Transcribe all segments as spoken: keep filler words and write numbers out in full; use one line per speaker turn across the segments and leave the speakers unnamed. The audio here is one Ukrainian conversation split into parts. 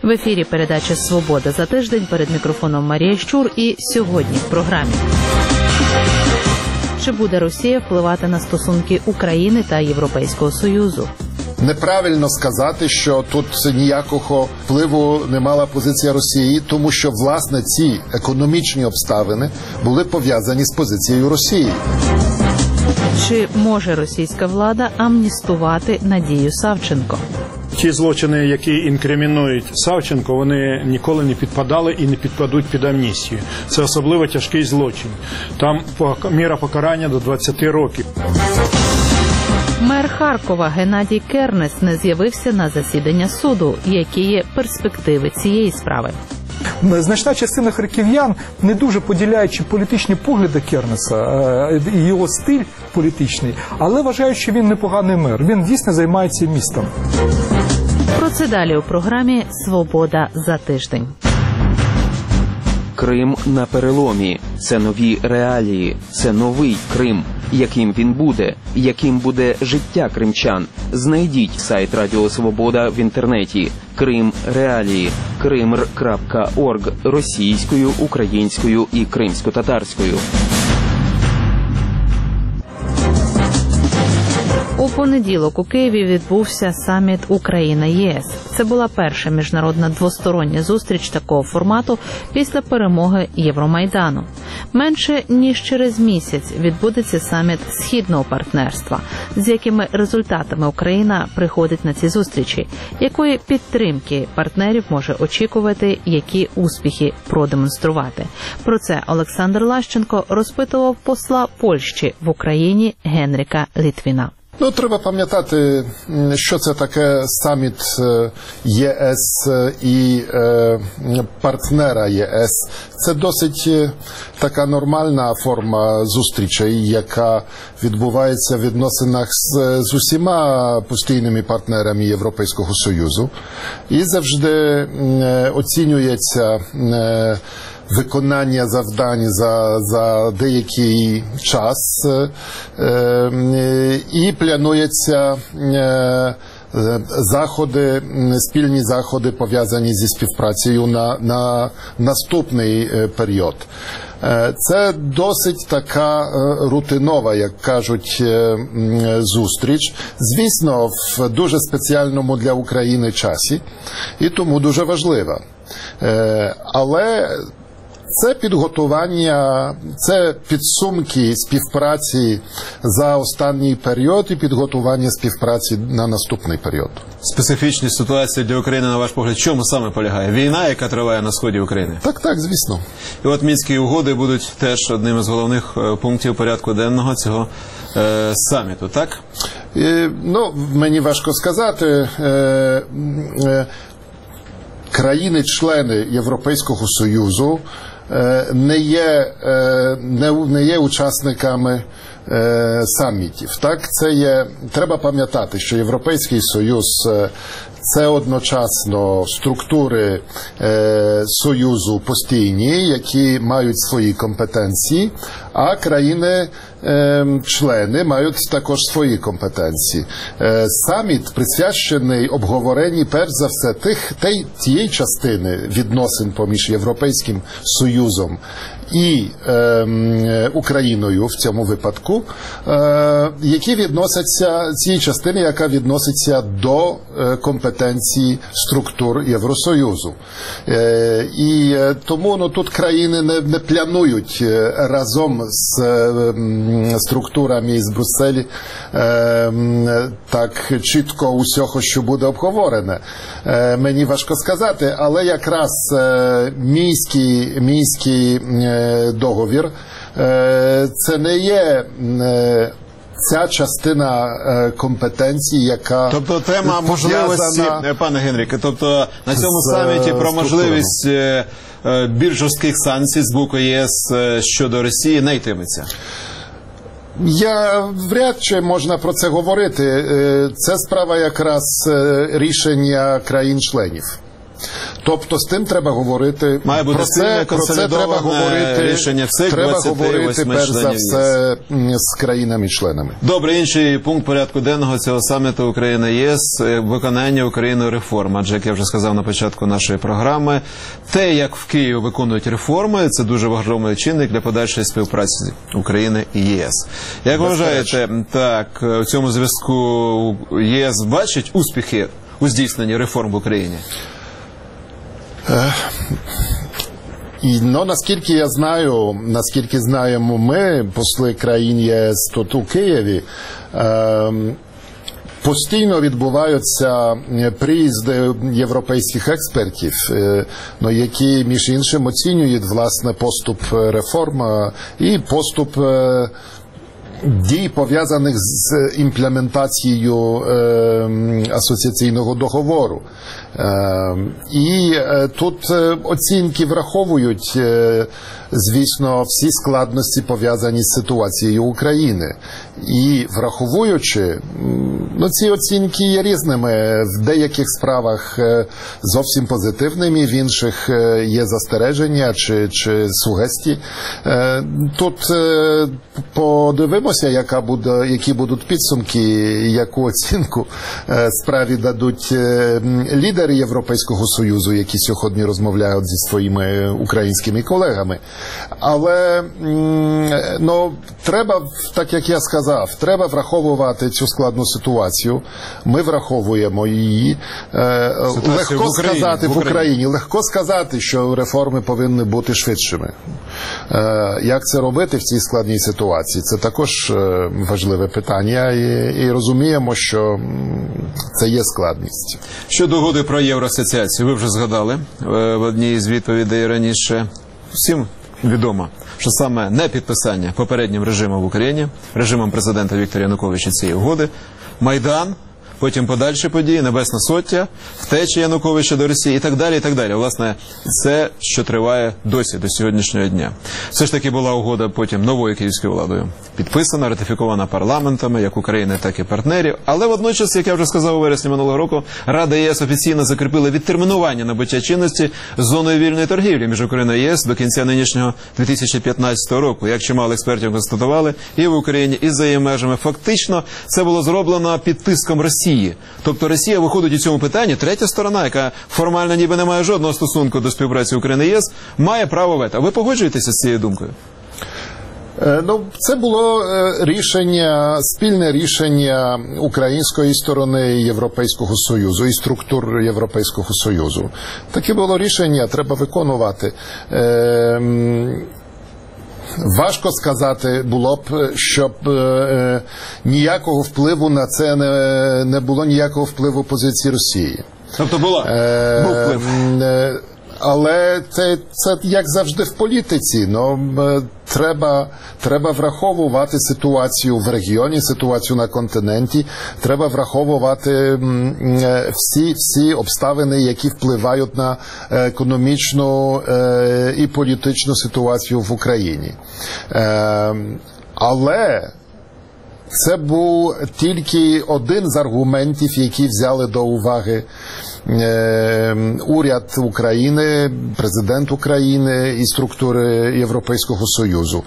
В ефірі передача «Свобода за тиждень», перед мікрофоном Марія Щур, і сьогодні в програмі. Чи буде Росія впливати на стосунки України та Європейського Союзу?
Неправильно сказати, що тут ніякого впливу не мала позиція Росії, тому що, власне, ці економічні обставини були пов'язані з позицією Росії.
Чи може російська влада амністувати Надію Савченко?
Ті злочини, які інкримінують Савченко, вони ніколи не підпадали і не підпадуть під амністію. Це особливо тяжкий злочин. Там міра покарання до двадцяти років.
Мер Харкова Геннадій Кернес не з'явився на засідання суду. Які є перспективи цієї справи?
Значна частина харків'ян, не дуже поділяючи політичні погляди Кернеса і його стиль політичний, але вважають, що він непоганий мер. Він дійсно займається містом.
Про це далі у програмі «Свобода за тиждень».
Крим на переломі. Це нові реалії. Це новий Крим. Яким він буде? Яким буде життя кримчан? Знайдіть сайт Радіо Свобода в інтернеті. Крим реалії. кримр крапка орг російською, українською і кримсько-татарською.
У понеділок у Києві відбувся саміт Україна-ЄС. Це була перша міжнародна двостороння зустріч такого формату після перемоги Євромайдану. Менше ніж через місяць відбудеться саміт Східного партнерства. З якими результатами Україна приходить на ці зустрічі? Якої підтримки партнерів може очікувати, які успіхи продемонструвати? Про це Олександр Лащенко розпитував посла Польщі в Україні Генріка Літвіна.
Ну, треба пам'ятати, що це таке саміт ЄС і партнера ЄС. Це досить така нормальна форма зустрічей, яка відбувається в відносинах з, з усіма постійними партнерами Європейського Союзу. І завжди оцінюється виконання завдань за, за деякий час е, і планується е, заходи, спільні заходи, пов'язані зі співпрацею на, на наступний період. Це досить така рутинова, як кажуть, зустріч. Звісно, в дуже спеціальному для України часі, і тому дуже важлива. Але це підготування, це підсумки співпраці за останній період і підготування співпраці на наступний період.
Специфічність ситуації для України, на ваш погляд, в чому саме полягає? Війна, яка триває на сході України?
Так, так, звісно.
І от Мінські угоди будуть теж одним із головних пунктів порядку денного цього е, саміту, так?
І, ну, мені важко сказати. Е, е, країни-члени Європейського Союзу не є, не є учасниками самітів. Так, це є, треба пам'ятати, що Європейський Союз – це одночасно структури Союзу постійні, які мають свої компетенції, а країни-члени мають також свої компетенції. Саміт присвячений обговоренні, перш за все, тих, тієї частини відносин поміж Європейським Союзом і е, Україною в цьому випадку, е, які відносяться, цієї частини, яка відноситься до е, компетенції структур Євросоюзу. Е, і е, тому ну, тут країни не, не планують разом з е, структурами з Брюсселі е, так чітко усього, що буде обговорене. Е, мені важко сказати, але якраз е, міський, міський е, договір, це не є ця частина компетенції, яка
тобто тема можливості, пане Генріке, тобто на цьому саміті про можливість більш жорстких санкцій з боку ЄС щодо Росії не йтиметься?
Я вряд чи можна про це говорити. Це справа якраз рішення країн-членів. Тобто з тим треба говорити.
Має бути
про це, про це треба говорити,
рішення всіх
треба говорити перш за все з країнами-членами.
Добре, інший пункт порядку денного цього саміту Україна-ЄС – виконання Україною реформ. Адже, як я вже сказав на початку нашої програми, те, як в Києві виконують реформи, це дуже важливий чинник для подальшої співпраці України і ЄС. Як ви вважаєте, так, у цьому зв'язку ЄС бачить успіхи у здійсненні реформ в Україні?
І, ну, наскільки я знаю, наскільки знаємо ми, посли країн ЄС тут у Києві, е, постійно відбуваються приїзди європейських експертів, е, ну, які, між іншим, оцінюють, власне, поступ реформ і поступ е, дій, пов'язаних з імплементацією е, асоціаційного договору. Е, і е, тут е, оцінки враховують, е, звісно, всі складності, пов'язані з ситуацією України. І враховуючи, ну, ці оцінки є різними. В деяких справах е, зовсім позитивними, в інших е, є застереження чи, чи сугестії. Е, тут е, подивимося, яка буде, які будуть підсумки, яку оцінку е, справі дадуть е, лідери Європейського Союзу, які сьогодні розмовляють зі своїми українськими колегами. Але, ну, треба, так як я сказав, треба враховувати цю складну ситуацію. Ми враховуємо її. Ситуацію легко в Україні, сказати в Україні. в Україні, легко сказати, що реформи повинні бути швидшими. Як це робити в цій складній ситуації? Це також важливе питання, і, і розуміємо, що це є складність.
Щодо угоди про євроасоціацію, ви вже згадали в одній із відповідей раніше. Всім відомо, що саме не підписання попереднім режимом в Україні, режимом президента Віктора Януковича цієї угоди, Майдан, потім подальші події, Небесна Сотня, втеча Януковича до Росії і так далі, і так далі. Власне, це, що триває досі, до сьогоднішнього дня. Все ж таки була угода потім новою київською владою підписана, ратифікована парламентами, як України, так і партнерів. Але водночас, як я вже сказав у вересні минулого року, Рада ЄС офіційно закріпила відтермінування набуття чинності зоною вільної торгівлі між Україною і ЄС до кінця нинішнього дві тисячі п'ятнадцятого року. Як чимало експертів констатували, і в Україні, і за її межами. Фактично, це було зроблено під тиском Росії. Тобто Росія виходить у цьому питанні, третя сторона, яка формально ніби не має жодного стосунку до співпраці України і ЄС, має право вето. Ви погоджуєтеся з цією думкою?
Ну, це було рішення, спільне рішення української сторони і Європейського Союзу, і структур Європейського Союзу. Таке було рішення, треба виконувати. Е- Важко сказати було б, щоб е, ніякого впливу на це не, не було ніякого впливу позиції Росії.
Тобто була?
Е,
був вплив.
Е, але це, це як завжди в політиці. Ну, треба, треба враховувати ситуацію в регіоні, ситуацію на континенті. Треба враховувати всі, всі обставини, які впливають на економічну е, і політичну ситуацію в Україні. Е, але це був тільки один з аргументів, які взяли до уваги е, уряд України, президент України і структури Європейського Союзу.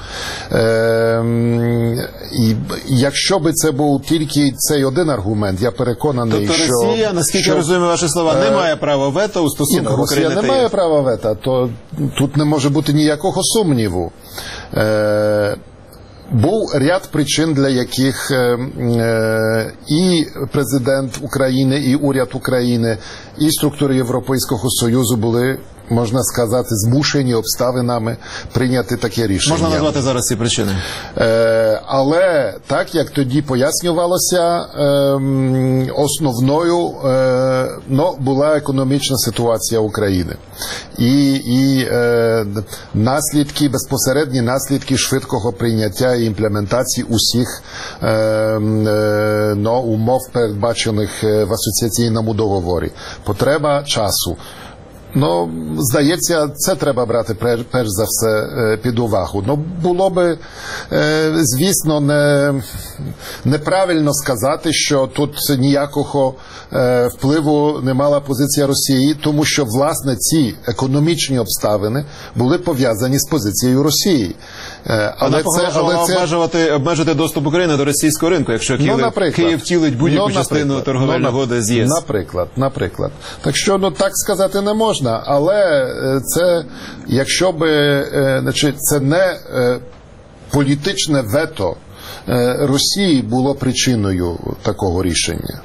Е, і якщо би це був тільки цей один аргумент, я переконаний,
тобто,
що...
Тобто Росія, наскільки
що,
я розумію ваші слова, е, не має права вето у стосунках України та ЄС?
Росія не має права вето, то тут не може бути ніякого сумніву. Е, Був ряд причин, для яких е, е, і президент України, і уряд України, і структури Європейського Союзу були, можна сказати, змушені обставинами прийняти таке рішення.
Можна назвати зараз ці причини?
Е, але, так як тоді пояснювалося, е, основною е, ну, була економічна ситуація України. І, і е, наслідки, безпосередні наслідки швидкого прийняття і імплементації усіх е, е, ну, умов, передбачених в асоціаційному договорі. Потреба часу. Ну, здається, це треба брати перш за все під увагу. Ну, було би, звісно, не, неправильно сказати, що тут ніякого впливу не мала позиція Росії, тому що, власне, ці економічні обставини були пов'язані з позицією Росії.
Але це, але це... Обмежувати, обмежити доступ України до російського ринку, якщо Київ, ну, Київ втілить будь-яку ну, частину торговельної угоди з ЄС.
Наприклад, наприклад. Так що, ну, так сказати не можна, але це, якщо би, значить, це не політичне вето Росії було причиною такого рішення.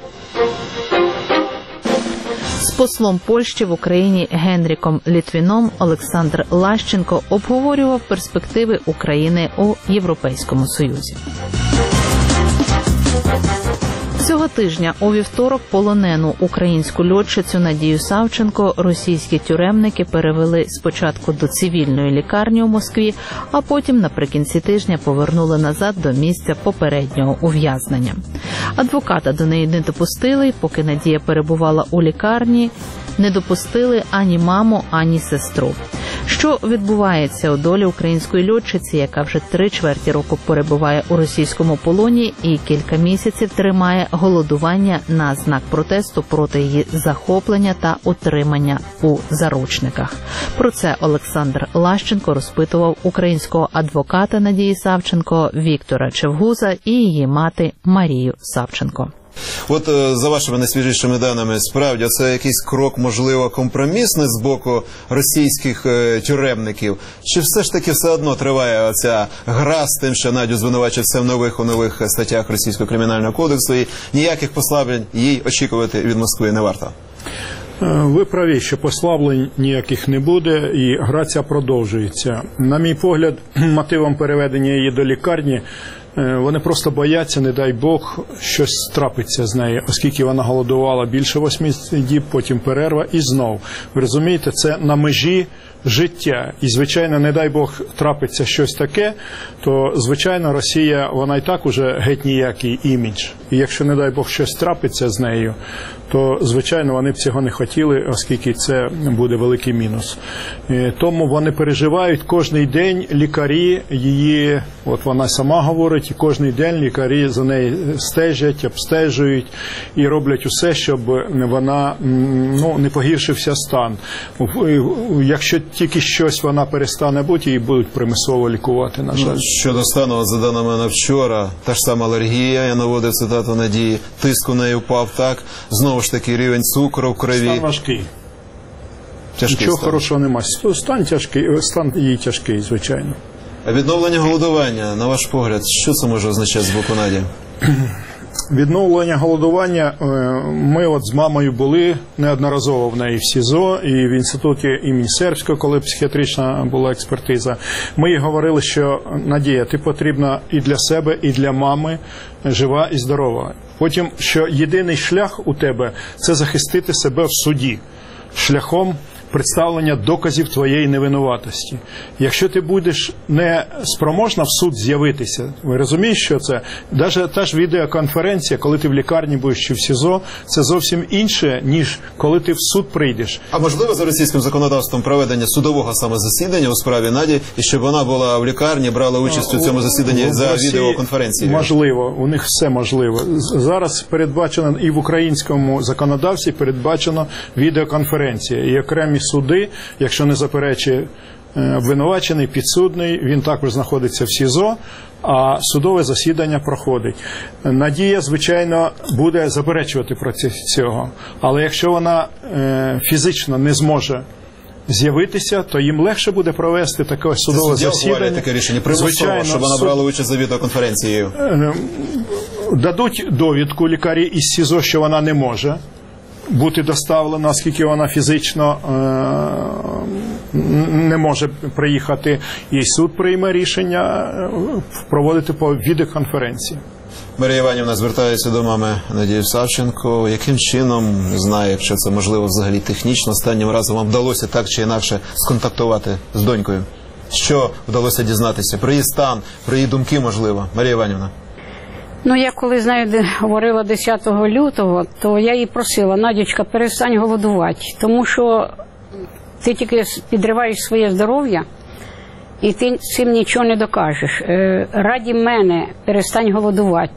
З послом Польщі в Україні Генріком Літвіном Олександр Лащенко обговорював перспективи України у Європейському Союзі. Цього тижня у вівторок полонену українську льотчицю Надію Савченко російські тюремники перевели спочатку до цивільної лікарні у Москві, а потім наприкінці тижня повернули назад до місця попереднього ув'язнення. Адвоката до неї не допустили, поки Надія перебувала у лікарні, не допустили ані маму, ані сестру. Що відбувається у долі української льотчиці, яка вже три чверті року перебуває у російському полоні і кілька місяців тримає голодування на знак протесту проти її захоплення та утримання у заручниках. Про це Олександр Лащенко розпитував українського адвоката Надії Савченко Віктора Чевгуза і її мати Марію Савченко.
От за вашими найсвіжішими даними, справді, це якийсь крок, можливо, компромісний з боку російських е, тюремників? Чи все ж таки все одно триває оця гра з тим, що Надю звинувачують все в нових у нових статтях Російського кримінального кодексу, і ніяких послаблень їй очікувати від Москви не варто?
Ви праві, що послаблень ніяких не буде, і гра ця продовжується. На мій погляд, мотивом переведення її до лікарні вони просто бояться, не дай Бог, щось трапиться з нею, оскільки вона голодувала більше восьми діб, потім перерва і знов. Ви розумієте, це на межі життя. І, звичайно, не дай Бог, трапиться щось таке, то, звичайно, Росія, вона і так уже геть ніякий імідж. І якщо, не дай Бог, щось трапиться з нею, то, звичайно, вони б цього не хотіли, оскільки це буде великий мінус. Тому вони переживають кожний день, лікарі її, от вона сама говорить, і кожний день лікарі за нею стежать, обстежують і роблять усе, щоб вона, ну, не погіршився стан. Якщо тільки щось вона перестане бути, її будуть примусово лікувати, на жаль.
Щодо стану, за даними на вчора, та ж сама алергія, я наводив цитату Надії, тиск у неї впав так, знову ж таки рівень цукру в крові.
Стан важкий.
Тяжкий
Нічого
стан.
хорошого немає. Стан тяжкий, стан її тяжкий, звичайно.
А відновлення голодування, на ваш погляд, що це може означати з боку Наді?
Відновлення голодування, ми от з мамою були неодноразово в неї в СІЗО і в інституті імені Сербського, коли психіатрична була експертиза. Ми їй говорили, що Надія, ти потрібна і для себе, і для мами, жива і здорова. Потім, що єдиний шлях у тебе – це захистити себе в суді шляхом представлення доказів твоєї невинуватості. Якщо ти будеш не спроможна в суд з'явитися, ви розумієте, що це? Навіть та ж відеоконференція, коли ти в лікарні будеш чи в СІЗО, це зовсім інше, ніж коли ти в суд прийдеш.
А можливо за російським законодавством проведення судового саме засідання у справі Наді, і щоб вона була в лікарні, брала участь у цьому засіданні
в
за
Росії
відеоконференцією?
Можливо, у них все можливо. Зараз передбачено і в українському законодавстві передбачено відеоконференція. І окремі суди, якщо не заперечує обвинувачений, підсудний, він також знаходиться в СІЗО, а судове засідання проходить. Надія, звичайно, буде заперечувати проти цього, але якщо вона е, фізично не зможе з'явитися, то їм легше буде провести таке судове
Суддя
засідання.
Таке рішення примусово, щоб вона
суд...
брала участь за відеоконференцією.
Дадуть довідку лікарі із СІЗО, що вона не може бути доставлена, оскільки вона фізично е- не може приїхати, і суд прийме рішення проводити по відеоконференції.
Марія Іванівна звертається до мами Надії Савченко. Яким чином, не знаю, якщо це можливо взагалі технічно, останнім разом вам вдалося так чи інакше сконтактувати з донькою? Що вдалося дізнатися? Про її стан, про її думки, можливо? Марія Іванівна.
Ну, я коли з нею говорила десятого лютого, то я їй просила: Надючка, перестань голодувати, тому що ти тільки підриваєш своє здоров'я, і ти цим нічого не докажеш. Раді мене перестань голодувати.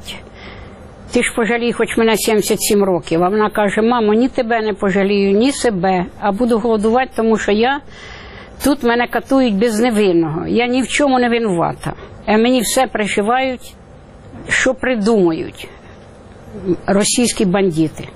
Ти ж пожалій, хоч мене сімдесят сім років. А вона каже, мамо, ні тебе не пожалію, ні себе, а буду голодувати, тому що я, тут мене катують безневинного. Я ні в чому не винувата. А мені все пришивають, що придумують російські бандити.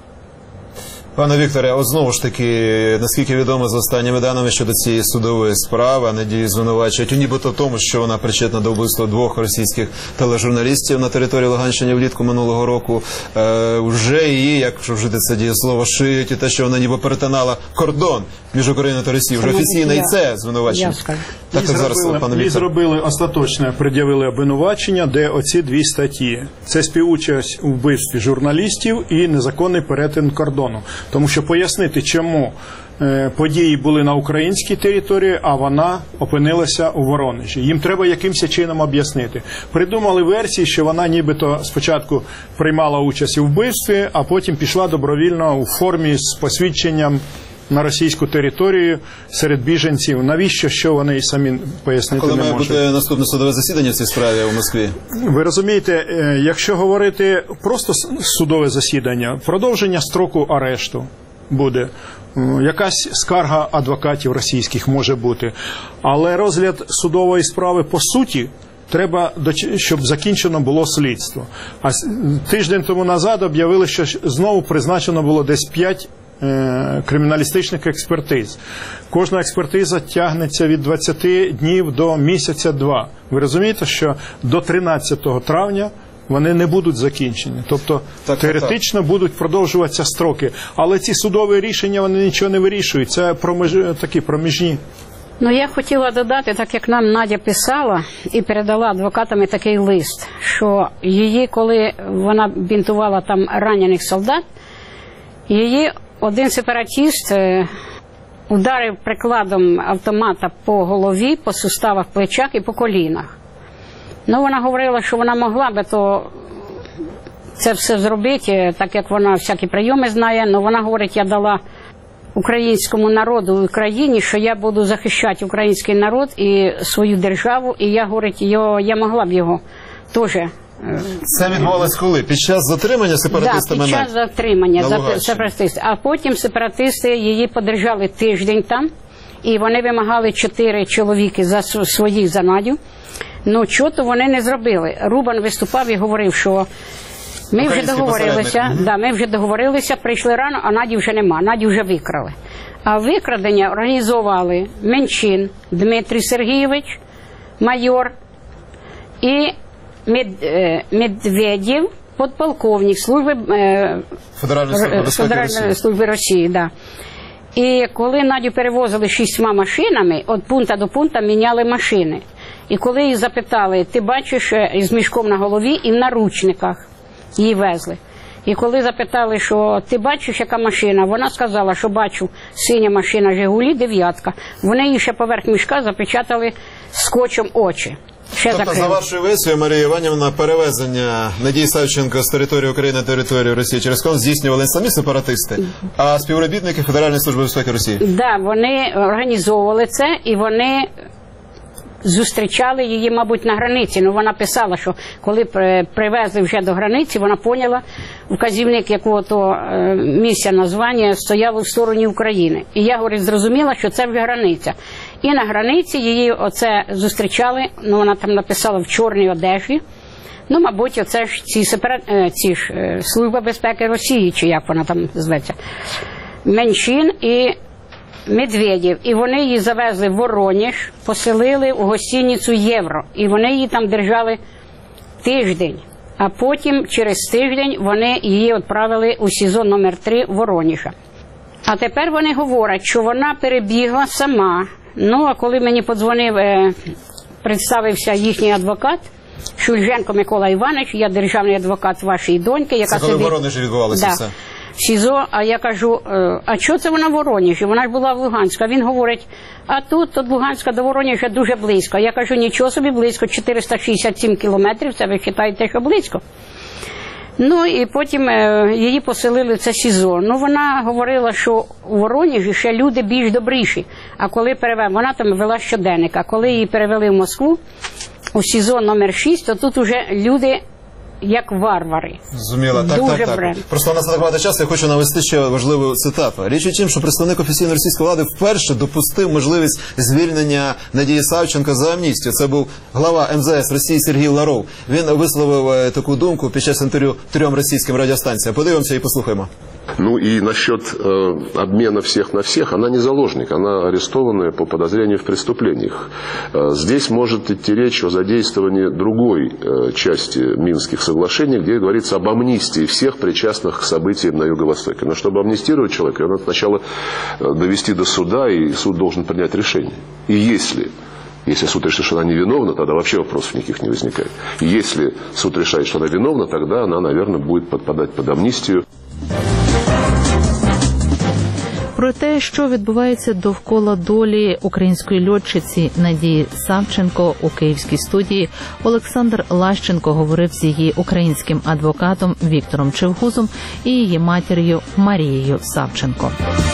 Пане Вікторе, от знову ж таки, наскільки відомо за останніми даними щодо цієї судової справи, Надію звинувачують у нібито тому, що вона причетна до вбивства двох російських тележурналістів на території Луганщини влітку минулого року. Е, вже її, як вжити це дієслово, шиють, і те, що вона ніби перетинала кордон між Україною та Росією. Вже офіційно і це звинувачення. Так, так, зараз, пане Віктор.
І зробили остаточне, пред'явили обвинувачення, де оці дві статті. Це співучасть у вбивстві журналістів і незаконний перетин кордону. Тому що пояснити, чому е, події були на українській території, а вона опинилася у Воронежі. Їм треба якимось чином об'яснити. Придумали версії, що вона нібито спочатку приймала участь у вбивстві, а потім пішла добровільно у формі з посвідченням на російську територію серед біженців. Навіщо, що вони і самі пояснити
Коли
не можуть.
Коли має бути наступне судове засідання в цій справі у Москві?
Ви розумієте, якщо говорити просто судове засідання, продовження строку арешту буде, якась скарга адвокатів російських може бути, але розгляд судової справи по суті треба, щоб закінчено було слідство. А тиждень тому назад об'явили, що знову призначено було десь п'ять криміналістичних експертиз. Кожна експертиза тягнеться від двадцяти днів до місяця-два. Ви розумієте, що до тринадцятого травня вони не будуть закінчені. Тобто так, теоретично так. будуть продовжуватися строки. Але ці судові рішення, вони нічого не вирішують. Це проміж... такі проміжні.
Ну, я хотіла додати, так як нам Надя писала і передала адвокатами такий лист, що її, коли вона бінтувала там ранених солдат, її один сепаратіст ударив прикладом автомата по голові, по суставах, плечах і по колінах. Ну, вона говорила, що вона могла би то це все зробити, так як вона всякі прийоми знає, але вона говорить, я дала українському народу в Україні, що я буду захищати український народ і свою державу, і я, говорить, його, я могла б його теж.
Це відбувалось коли? Під час затримання сепаратистами?
Так, під час затримання сепаратистів. А потім сепаратисти її подержали тиждень там, і вони вимагали чотири чоловіки за своїх за Надю. Ну, чого-то вони не зробили. Рубан виступав і говорив, що ми вже договорилися, да, ми вже договорилися, прийшли рано, а Наді вже нема, Надю вже викрали. А викрадення організували Менчин Дмитрій Сергійович, майор, і Мед, Медведєв, подполковник служби
Федеральної служби,
служби Росії. Да. І коли Надю перевозили шістьма машинами, від пункту до пункту міняли машини. І коли її запитали, ти бачиш, із мішком на голові і в наручниках її везли. І коли запитали, що ти бачиш, яка машина, вона сказала, що бачу синя машина «Жигулі», дев'ятка. Вони її ще поверх мішка запечатали скотчем очі. Ще
тобто,
закрили.
за вашою версією, Марія Іванівна, перевезення Надії Савченко з території України на територію Росії через кордон здійснювали самі сепаратисти, а співробітники Федеральної служби безпеки Росії? Так,
да, вони організовували це, і вони зустрічали її, мабуть, на границі. Ну, вона писала, що коли привезли вже до границі, вона поняла, вказівник якого-то місця названня стояв у стороні України. І я, говорить, зрозуміла, що це вже границя. І на границі її оце зустрічали, ну, вона там написала в чорній одежі. Ну, мабуть, оце ж ці, сепара... ці ж Служба безпеки Росії, чи як вона там зветься. Менчин і Медведєв. І вони її завезли в Воронеж, поселили у гостиницю «Євро». І вони її там держали тиждень. А потім, через тиждень, вони її відправили у СІЗО номер три Воронежа. А тепер вони говорять, що вона перебігла сама. Ну, а коли мені подзвонив, е, представився їхній адвокат, Шульженко Микола Іванович, я державний адвокат вашої доньки, яка
це коли
собі...
в Воронежі відбувалося
да.
все?
СІЗО, а я кажу, а чого це вона в Воронежі? Вона ж була в Луганську. А він говорить, а тут, від Луганська до Воронежа дуже близько. Я кажу, нічого собі близько, чотириста шістдесят сім кілометрів, це ви вважаєте, що близько. Ну і потім е, її поселили в це СІЗО. Ну вона говорила, що у Воронежі ще люди більш добріші. А коли перевели, вона там вела щоденник, а коли її перевели в Москву, у СІЗО номер шість, то тут уже люди як варвари.
Зрозуміло, так,
Дуже
так, так.
бренд.
Просто у нас не так багато часу, я хочу навести ще важливу цитату. Річ у тім, що представник офіційної російської влади вперше допустив можливість звільнення Надії Савченко за амністію. Це був глава ем зе ес Росії Сергій Ларов. Він висловив е, таку думку під час інтерв'ю трьом російським радіостанціям. Подивимося і послухаємо.
Ну и насчет э, обмена всех на всех, она не заложник, она арестованная по подозрению в преступлениях. Э, здесь может идти речь о задействовании другой э, части Минских соглашений, где говорится об амнистии всех причастных к событиям на Юго-Востоке. Но чтобы амнистировать человека, надо сначала э, довести до суда, и суд должен принять решение. И если... Если суд решит, что она невиновна, тогда вообще вопросов никаких не возникает. И если суд решает, что она виновна, тогда она, наверное, будет подпадать под амнистию.
Про те, що відбувається довкола долі української льотчиці Надії Савченко у київській студії, Олександр Лащенко говорив з її українським адвокатом Віктором Чевгузом і її матір'ю Марією Савченко.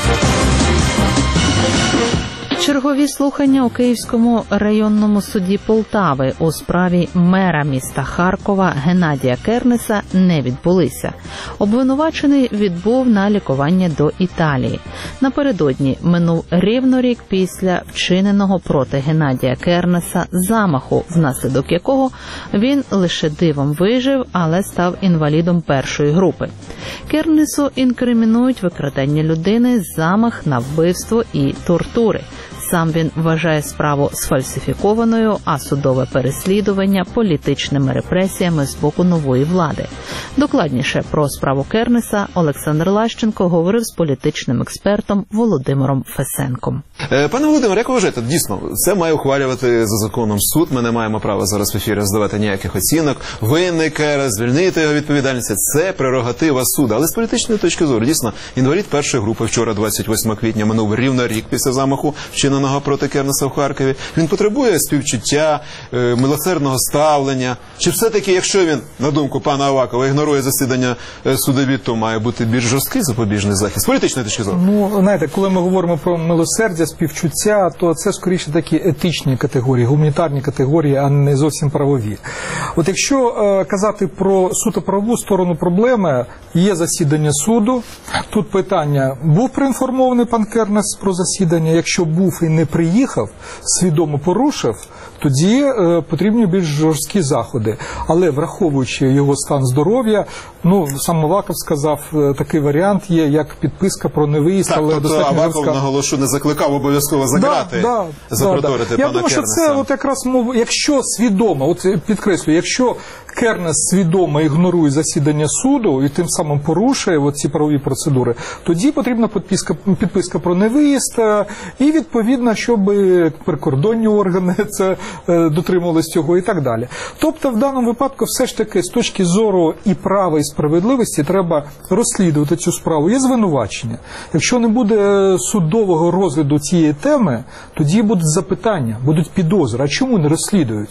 Чергові слухання у Київському районному суді Полтави у справі мера міста Харкова Геннадія Кернеса не відбулися. Обвинувачений відбув на лікування до Італії. Напередодні минув рівно рік після вчиненого проти Геннадія Кернеса замаху, внаслідок якого він лише дивом вижив, але став інвалідом першої групи. Кернесу інкримінують викрадання людини, замах на вбивство і тортури. Сам він вважає справу сфальсифікованою, а судове переслідування – політичними репресіями з боку нової влади. Докладніше про справу Кернеса Олександр Лащенко говорив з політичним експертом Володимиром Фесенком.
Е, Пане Володимире, як ви вважаєте, дійсно, це має ухвалювати за законом суд. Ми не маємо права зараз в ефірі здавати ніяких оцінок. Винний Кернес, звільнити його відповідальність – це прерогатива суду. Але з політичної точки зору, дійсно, інвалід першої групи вчора, двадцять восьмого квітня, минув рівно рік після замаху, вчиненого проти Кернеса в Харкові. Він потребує співчуття, е, милосердного ставлення. Чи все-таки, якщо він, на думку пана Авакова, ігнорує засідання е, судові, то має бути більш жорсткий запобіжний захист? З політичної точки зору.
Ну, знаєте, коли ми говоримо про милосердя, співчуття, то це скоріше такі етичні категорії, гуманітарні категорії, а не зовсім правові. От якщо е, казати про суто правову сторону проблеми, є засідання суду. Тут питання, був проінформований пан Кернес про засідання? Якщо був і не приїхав, свідомо порушив, тоді е, потрібні більш жорсткі заходи. Але враховуючи його стан здоров'я, ну, сам Аваков сказав, е, такий варіант є, як підписка про невиїзд,
так,
але
тобто
достатньо
Аваков,
жорстка.
наголошу, не закликав обов'язково заграти,
да, да,
запроторити
да, да.
пана
Я думаю, що
Кернеса.
це от якраз мова, якщо свідомо, от підкреслюю, якщо Кернес свідомо ігнорує засідання суду і тим самим порушує от ці правові процедури, тоді потрібна підписка, підписка про невиїзд і, відповідно, щоб прикордонні органи це дотримувалися цього і так далі. Тобто, в даному випадку, все ж таки, з точки зору і права, і справедливості, треба розслідувати цю справу. Є звинувачення. Якщо не буде судового розгляду цієї теми, тоді будуть запитання, будуть підозри. А чому не розслідують?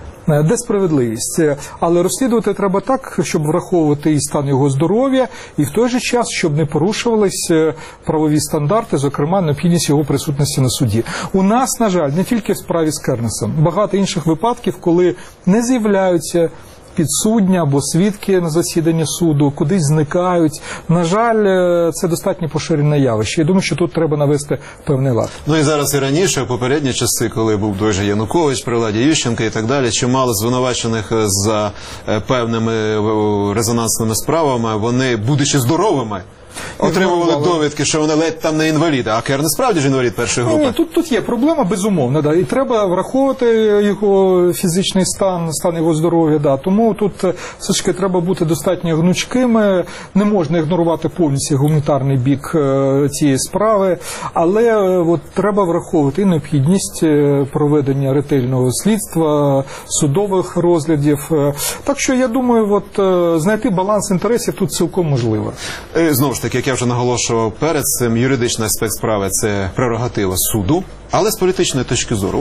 Де справедливість? Але розслідувати треба так, щоб враховувати і стан його здоров'я, і в той же час, щоб не порушувались правові стандарти, зокрема, необхідність його присутності на суді. У нас, на жаль, не тільки в справі з Кернесом, багато інших випадків, коли не з'являються підсудні або свідки на засіданні суду, кудись зникають. На жаль, це достатньо поширене явище. Я думаю, що тут треба навести певний лад.
Ну і зараз і раніше, в попередні часи, коли був той же Янукович при владі, Ющенко і так далі, чимало звинувачених за певними резонансними справами, вони, будучи здоровими, отримували довідки, що вони ледь там не інваліди. А Кернес справді ж інвалід першої групи.
Ні, тут, тут є проблема, безумовно, да, і треба враховувати його фізичний стан, стан його здоров'я. Да. Тому тут все ж таки треба бути достатньо гнучкими, не можна ігнорувати повністю гуманітарний бік е, цієї справи, але е, от, треба враховувати і необхідність проведення ретельного слідства, судових розглядів. Так що, я думаю, от, е, знайти баланс інтересів тут цілком можливо.
І, знову ж таки, як я вже наголошував перед цим, юридичний аспект справи – це прерогатива суду, але з політичної точки зору. От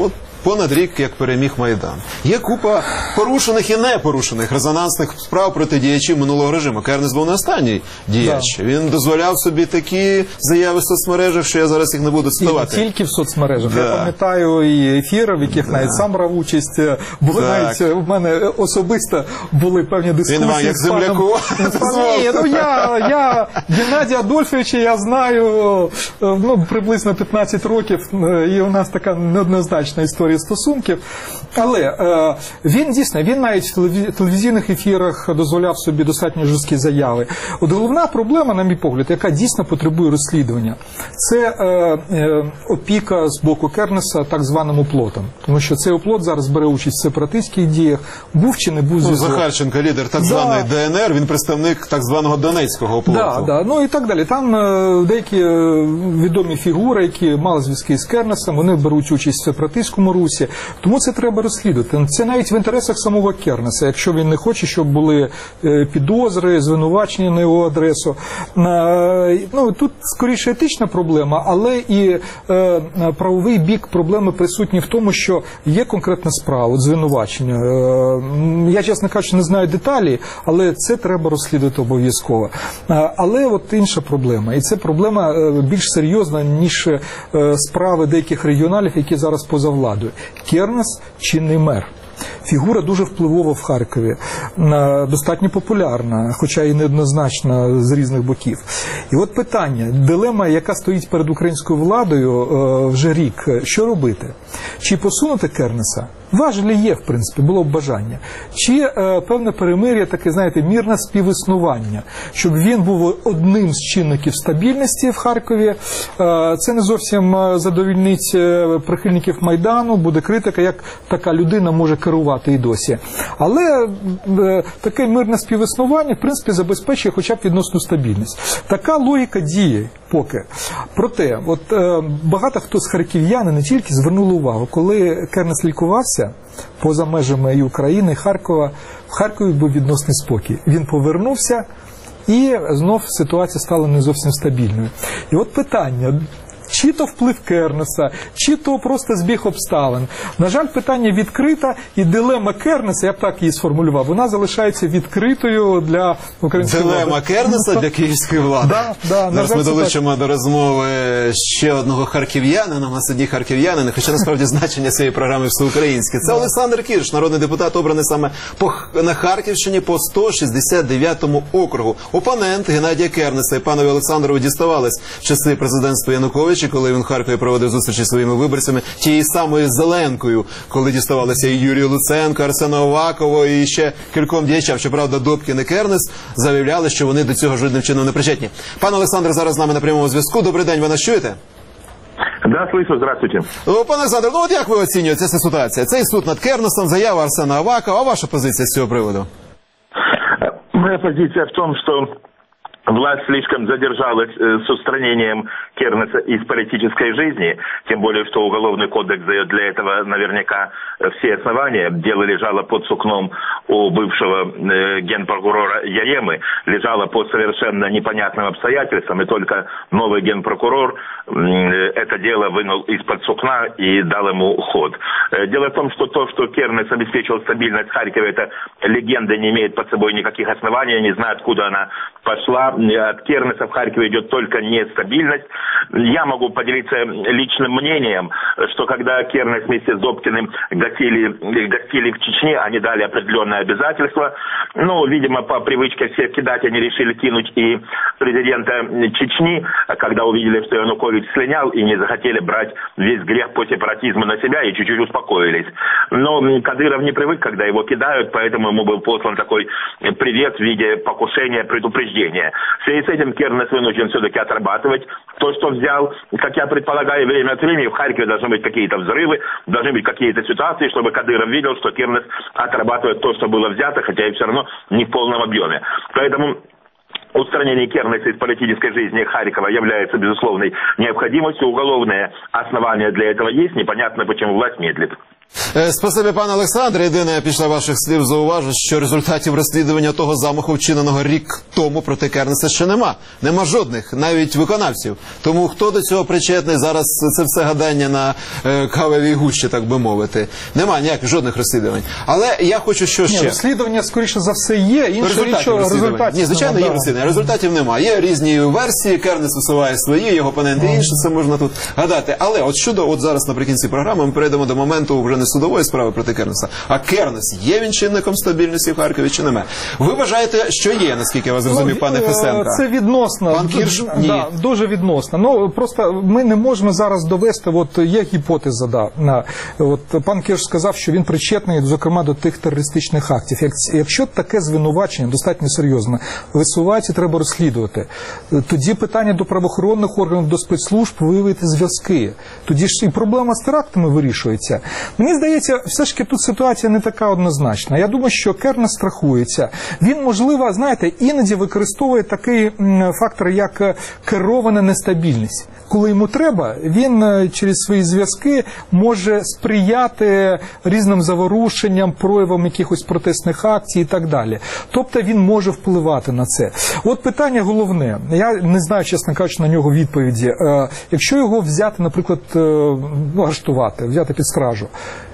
понад рік, як переміг Майдан. Є купа порушених і непорушених резонансних справ проти діячів минулого режиму. Кернес був не останній діяч. Да. Він дозволяв собі такі заяви в соцмережах, що я зараз їх не буду цитувати.
І не тільки в соцмережах.
Да.
Я пам'ятаю і ефіри, в яких да. навіть сам брав участь. Були так. навіть, у мене особисто були певні дискусії.
Він вам як земляку.
Ні, ну я, я Геннадія Адольфовича, я знаю, ну, приблизно п'ятнадцять років, і у нас така неоднозначна історія стосунків. Але е, він дійсно, він навіть в телевізійних ефірах дозволяв собі достатньо жорсткі заяви. От головна проблема, на мій погляд, яка дійсно потребує розслідування, це е, е, опіка з боку Кернеса так званим оплотом. Тому що цей оплот зараз бере участь в сепаратистських діях, був чи не був зв'язок.
Ну, Захарченко, лідер так званої да. ДНР, він представник так званого Донецького оплоту.
Да, да, ну і так далі. Там е, деякі е, відомі фігури, які мали зв'язки з Кернесом, вони беруть участь в сепаратистському русі. Тому це треба розслідувати. Це навіть в інтересах самого Кернеса, якщо він не хоче, щоб були е, підозри, звинувачення на його адресу. Е, ну, тут скоріше етична проблема, але і е, правовий бік проблеми присутній в тому, що є конкретна справа, звинувачення. Е, я, чесно кажучи, не знаю деталі, але це треба розслідувати обов'язково. Е, але от інша проблема. І це проблема е, більш серйозна, ніж е, справи деяких регіоналів, які зараз поза владою. Кернес – чинний мер. Фігура дуже впливова в Харкові, достатньо популярна, хоча і неоднозначна з різних боків. І от питання, дилема, яка стоїть перед українською владою вже рік, що робити? Чи посунути Кернеса? Важелі є, в принципі, було б бажання. Чи е, певне перемир'я, таке, знаєте, мірне співіснування, щоб він був одним з чинників стабільності в Харкові. Е, це не зовсім задовільнить прихильників Майдану, буде критика, як така людина може керувати і досі. Але е, таке мирне співіснування, в принципі, забезпечує хоча б відносну стабільність. Така логіка діє поки. Проте, от е, багато хто з харків'ян не тільки звернули увагу, коли Кернес лікувався, поза межами і України, і Харкова, в Харкові був відносний спокій. Він повернувся, і знов ситуація стала не зовсім стабільною. І от питання, чи то вплив Кернеса, чи то просто збіг обставин. На жаль, питання відкрите, і дилема Кернеса, я б так її сформулював, вона залишається відкритою для української влади.
Дилема Кернеса для київської влади.
Да, да,
зараз ми долучимо до розмови ще одного харків'янина, у нас одні харків'янини, хоча насправді значення цієї програми всеукраїнське. Це да. Олександр Кірш, народний депутат, обраний саме по, на Харківщині по сто шістдесят дев'ятому округу. Опонент Геннадія Кернеса. І панові Олександрову діставались в часи президентства Януковича, коли він в Харкові проводив зустрічі зі своїми виборцями, тією самою Зеленкою, коли діставалися і Юрію Луценко, Арсену Авакову і ще кільком діячам. Щоправда, Добкін і Кернес заявляли, що вони до цього жодним чином не причетні. Пан Олександр зараз з нами на прямому зв'язку. Добрий день, ви нас чуєте?
Да, слышу, здравствуйте.
Ну, пане Олександр, ну от як ви оцінюєте цю ситуацію? Цей суд над Кернесом, заява Арсена Авакова, а ваша позиція з цього приводу?
Моя позиция в том, что власть слишком задержалась с устранением Кернеса из политической жизни, тем более, что Уголовный кодекс дает для этого наверняка все основания. Дело лежало под сукном у бывшего э, генпрокурора Яремы, лежало по совершенно непонятным обстоятельствам, и только новый генпрокурор э, это дело вынул из-под сукна и дал ему ход. Э, дело в том, что то, что Кернес обеспечил стабильность в Харькове, это легенда, не имеет под собой никаких оснований, я не знаю, откуда она пошла. От Кернеса в Харькове идет только нестабильность. Я могу поделиться личным мнением, что когда Кернес вместе с Добкиным гостили, гостили в Чечне, они дали определенные обязательства. Ну, видимо, по привычке всех кидать, они решили кинуть и президента Чечни, когда увидели, что Янукович слинял, и не захотели брать весь грех по сепаратизму на себя, и чуть-чуть успокоились. Но Кадыров не привык, когда его кидают, поэтому ему был послан такой привет в виде покушения, предупреждения. В связи с этим Кернес вынужден все-таки отрабатывать то, что взял. Как я предполагаю, время от времени в Харькове должны быть какие-то взрывы, должны быть какие-то ситуации, чтобы Кадыров видел, что Кернес отрабатывает то, что было взято, хотя и все равно не в полном объеме. Поэтому устранение Кернеса из политической жизни Харькова является безусловной необходимостью. Уголовное основание для этого есть. Непонятно, почему власть медлит.
Спасибі, пане Олександре. Єдине, після ваших слів зауважу, що результатів розслідування того замаху, вчиненого рік тому проти Кернеса, ще нема. Нема жодних, навіть виконавців. Тому хто до цього причетний, зараз це все гадання на е, кавовій гущі, так би мовити. Нема ніяких жодних розслідувань. Але я хочу, що ще.
Ні, розслідування, скоріше за все, є. Інша
результатів
річ,
розслідування.
результатів
Ні, звичайно,
нема,
є
да.
розслідування. Результатів немає. Є різні версії, Кернес висуває свої, його опоненти інші, це можна тут гадати. Але от щодо, от зараз наприкінці програми ми перейдемо до моменту вже не судової справи проти Кернеса, а Кернес є він чинником стабільності в Харкові чи немає? Ви вважаєте, що є, наскільки я вас зрозумів, пане Фесенко?
Це відносно.
Пан Кірш? Ні.
Да, дуже відносно. Ну, просто ми не можемо зараз довести, от є гіпотеза, да, на, от пан Кірш сказав, що він причетний, зокрема, до тих терористичних актів. Як, якщо таке звинувачення достатньо серйозне висувається, треба розслідувати. Тоді питання до правоохоронних органів, до спецслужб виявити зв'язки. Тоді ж і проблема з терактами вирішується. Мені здається, все ж таки тут ситуація не така однозначна. Я думаю, що Кернес страхується. Він, можливо, знаєте, іноді використовує такий фактор, як керована нестабільність. Коли йому треба, він через свої зв'язки може сприяти різним заворушенням, проявам якихось протестних акцій і так далі. Тобто він може впливати на це. От питання головне. Я не знаю, чесно кажучи, на нього відповіді. Якщо його взяти, наприклад, ну, арештувати, взяти під стражу,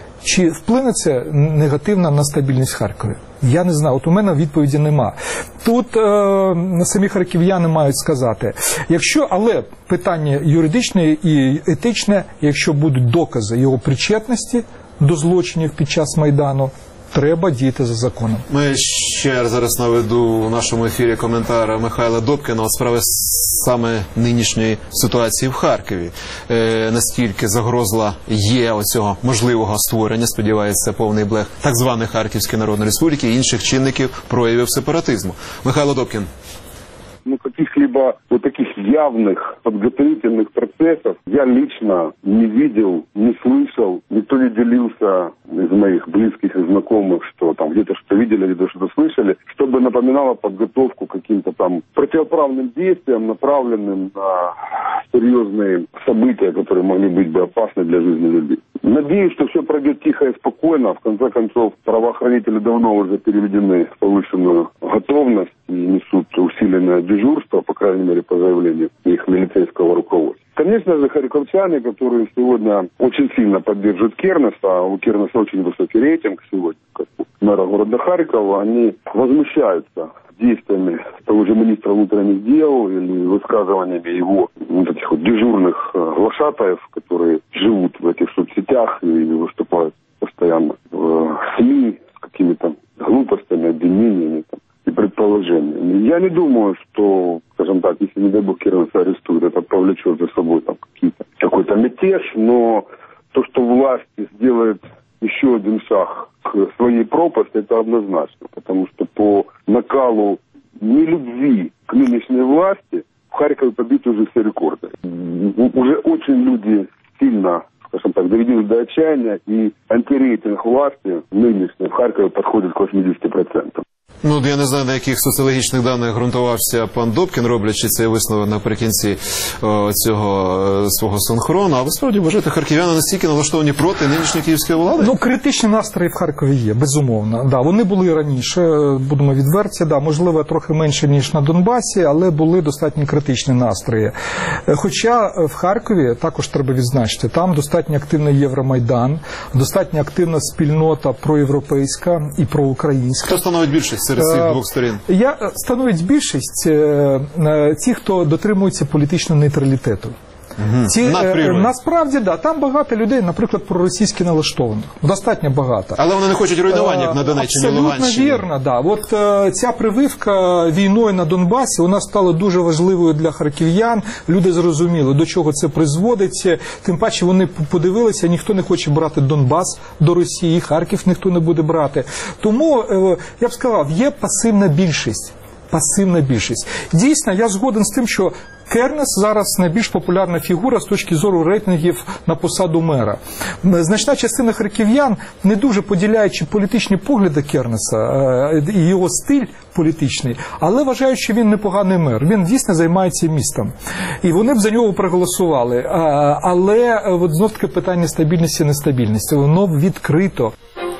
чи вплине це негативно на стабільність в Харкові? Я не знаю. От у мене відповіді нема. Тут е, самі харків'яни мають сказати. Якщо, але питання юридичне і етичне, якщо будуть докази його причетності до злочинів під час Майдану, треба діяти за законом.
Ми ще зараз наведу у нашому ефірі коментар Михайла Добкіна з справи саме нинішньої ситуації в Харкові. Е, наскільки загрозла є оцього можливого створення, сподівається, повний блеф так званої Харківської Народної Республіки і інших чинників проявів сепаратизму. Михайло Добкін.
Ну, каких-либо вот таких явных подготовительных процессов я лично не видел, не слышал. Никто не делился из моих близких и знакомых, что там где-то что-то видели, где-то что-то слышали, чтобы напоминало подготовку к каким-то там противоправным действиям, направленным на серьезные события, которые могли быть бы опасны для жизни людей. Надеюсь, что все пройдет тихо и спокойно. В конце концов, правоохранители давно уже переведены в повышенную готовность и несут усиленное дежурство, по крайней мере, по заявлению их милицейского руководства. Конечно же, харьковчане, которые сегодня очень сильно поддерживают Кернеса, а у Кернеса очень высокий рейтинг сегодня, как у мэра города Харькова, они возмущаются действиями того же министра внутренних дел или высказываниями его вот этих вот дежурных глашатаев, которые живут в этих соцсетях и выступают постоянно в СМИ с какими-то глупостями, обвинениями там, и предположениями. Я не думаю, что, скажем так, если, не дай бог, Кернеса арестуют, это повлечет за собой там какие-то, какой-то мятеж, но то, что власть сделает еще один шаг к своей пропасти, это однозначно, потому что по накалу нелюбви к нынешней власти в Харькове побиты уже все рекорды. Уже очень люди сильно, скажем так, доведены до отчаяния, и антирейтинг власти нынешней в Харькове подходит к восьмидесяти процентам.
Ну, я не знаю, на яких соціологічних даних ґрунтувався пан Добкін, роблячи цей висновок наприкінці о, цього о, свого синхрону. А ви справді вважаєте, харків'яни настільки налаштовані проти нинішньої київської влади?
Ну, критичні настрої в Харкові є, безумовно. Да, вони були раніше, будемо відверті, да, можливо, трохи менше, ніж на Донбасі, але були достатньо критичні настрої. Хоча в Харкові, також треба відзначити, там достатньо активний Євромайдан, достатньо активна спільнота проєвропейська і проукраїнська.
Хто становить більшість серед цих двох сторін?
Я становить більшість ті, хто дотримується політичного нейтралітету.
Угу.
Ці, насправді, да, там багато людей, наприклад, проросійськи налаштованих. Достатньо багато.
Але вони не хочуть руйнування, як на Донеччині, Луганщині.
Абсолютно вірно, да. От е, ця прививка війною на Донбасі, вона стала дуже важливою для харків'ян. Люди зрозуміли, до чого це призводить. Тим паче вони подивилися, ніхто не хоче брати Донбас до Росії, Харків ніхто не буде брати. Тому, е, я б сказав, є пасивна більшість. Пасивна більшість. Дійсно, я згоден з тим, що Кернес зараз найбільш популярна фігура з точки зору рейтингів на посаду мера. Значна частина харків'ян, не дуже поділяючи політичні погляди Кернеса і його стиль політичний, але вважають, що він непоганий мер. Він дійсно займається містом. І вони б за нього проголосували. Але от знов таки питання стабільності і нестабільності. Воно відкрито.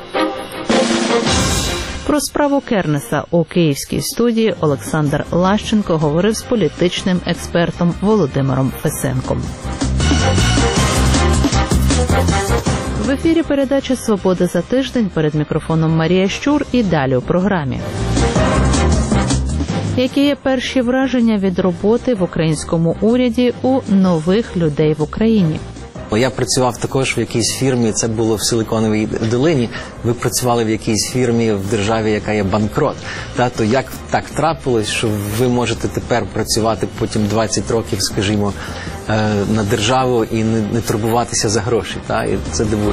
Про справу Кернеса у київській студії Олександр Лащенко говорив з політичним експертом Володимиром Фесенком. В ефірі передача «Свобода за тиждень», перед мікрофоном Марія Щур і далі у програмі. Які є перші враження від роботи в українському уряді у нових людей в Україні?
Я працював також в якійсь фірмі, це було в Силиконовій долині. Ви працювали в якійсь фірмі в державі, яка є банкрот. Та, то як так трапилось, що ви можете тепер працювати потім двадцять років, скажімо, на державу і не, не турбуватися за гроші. Та? І це дивує.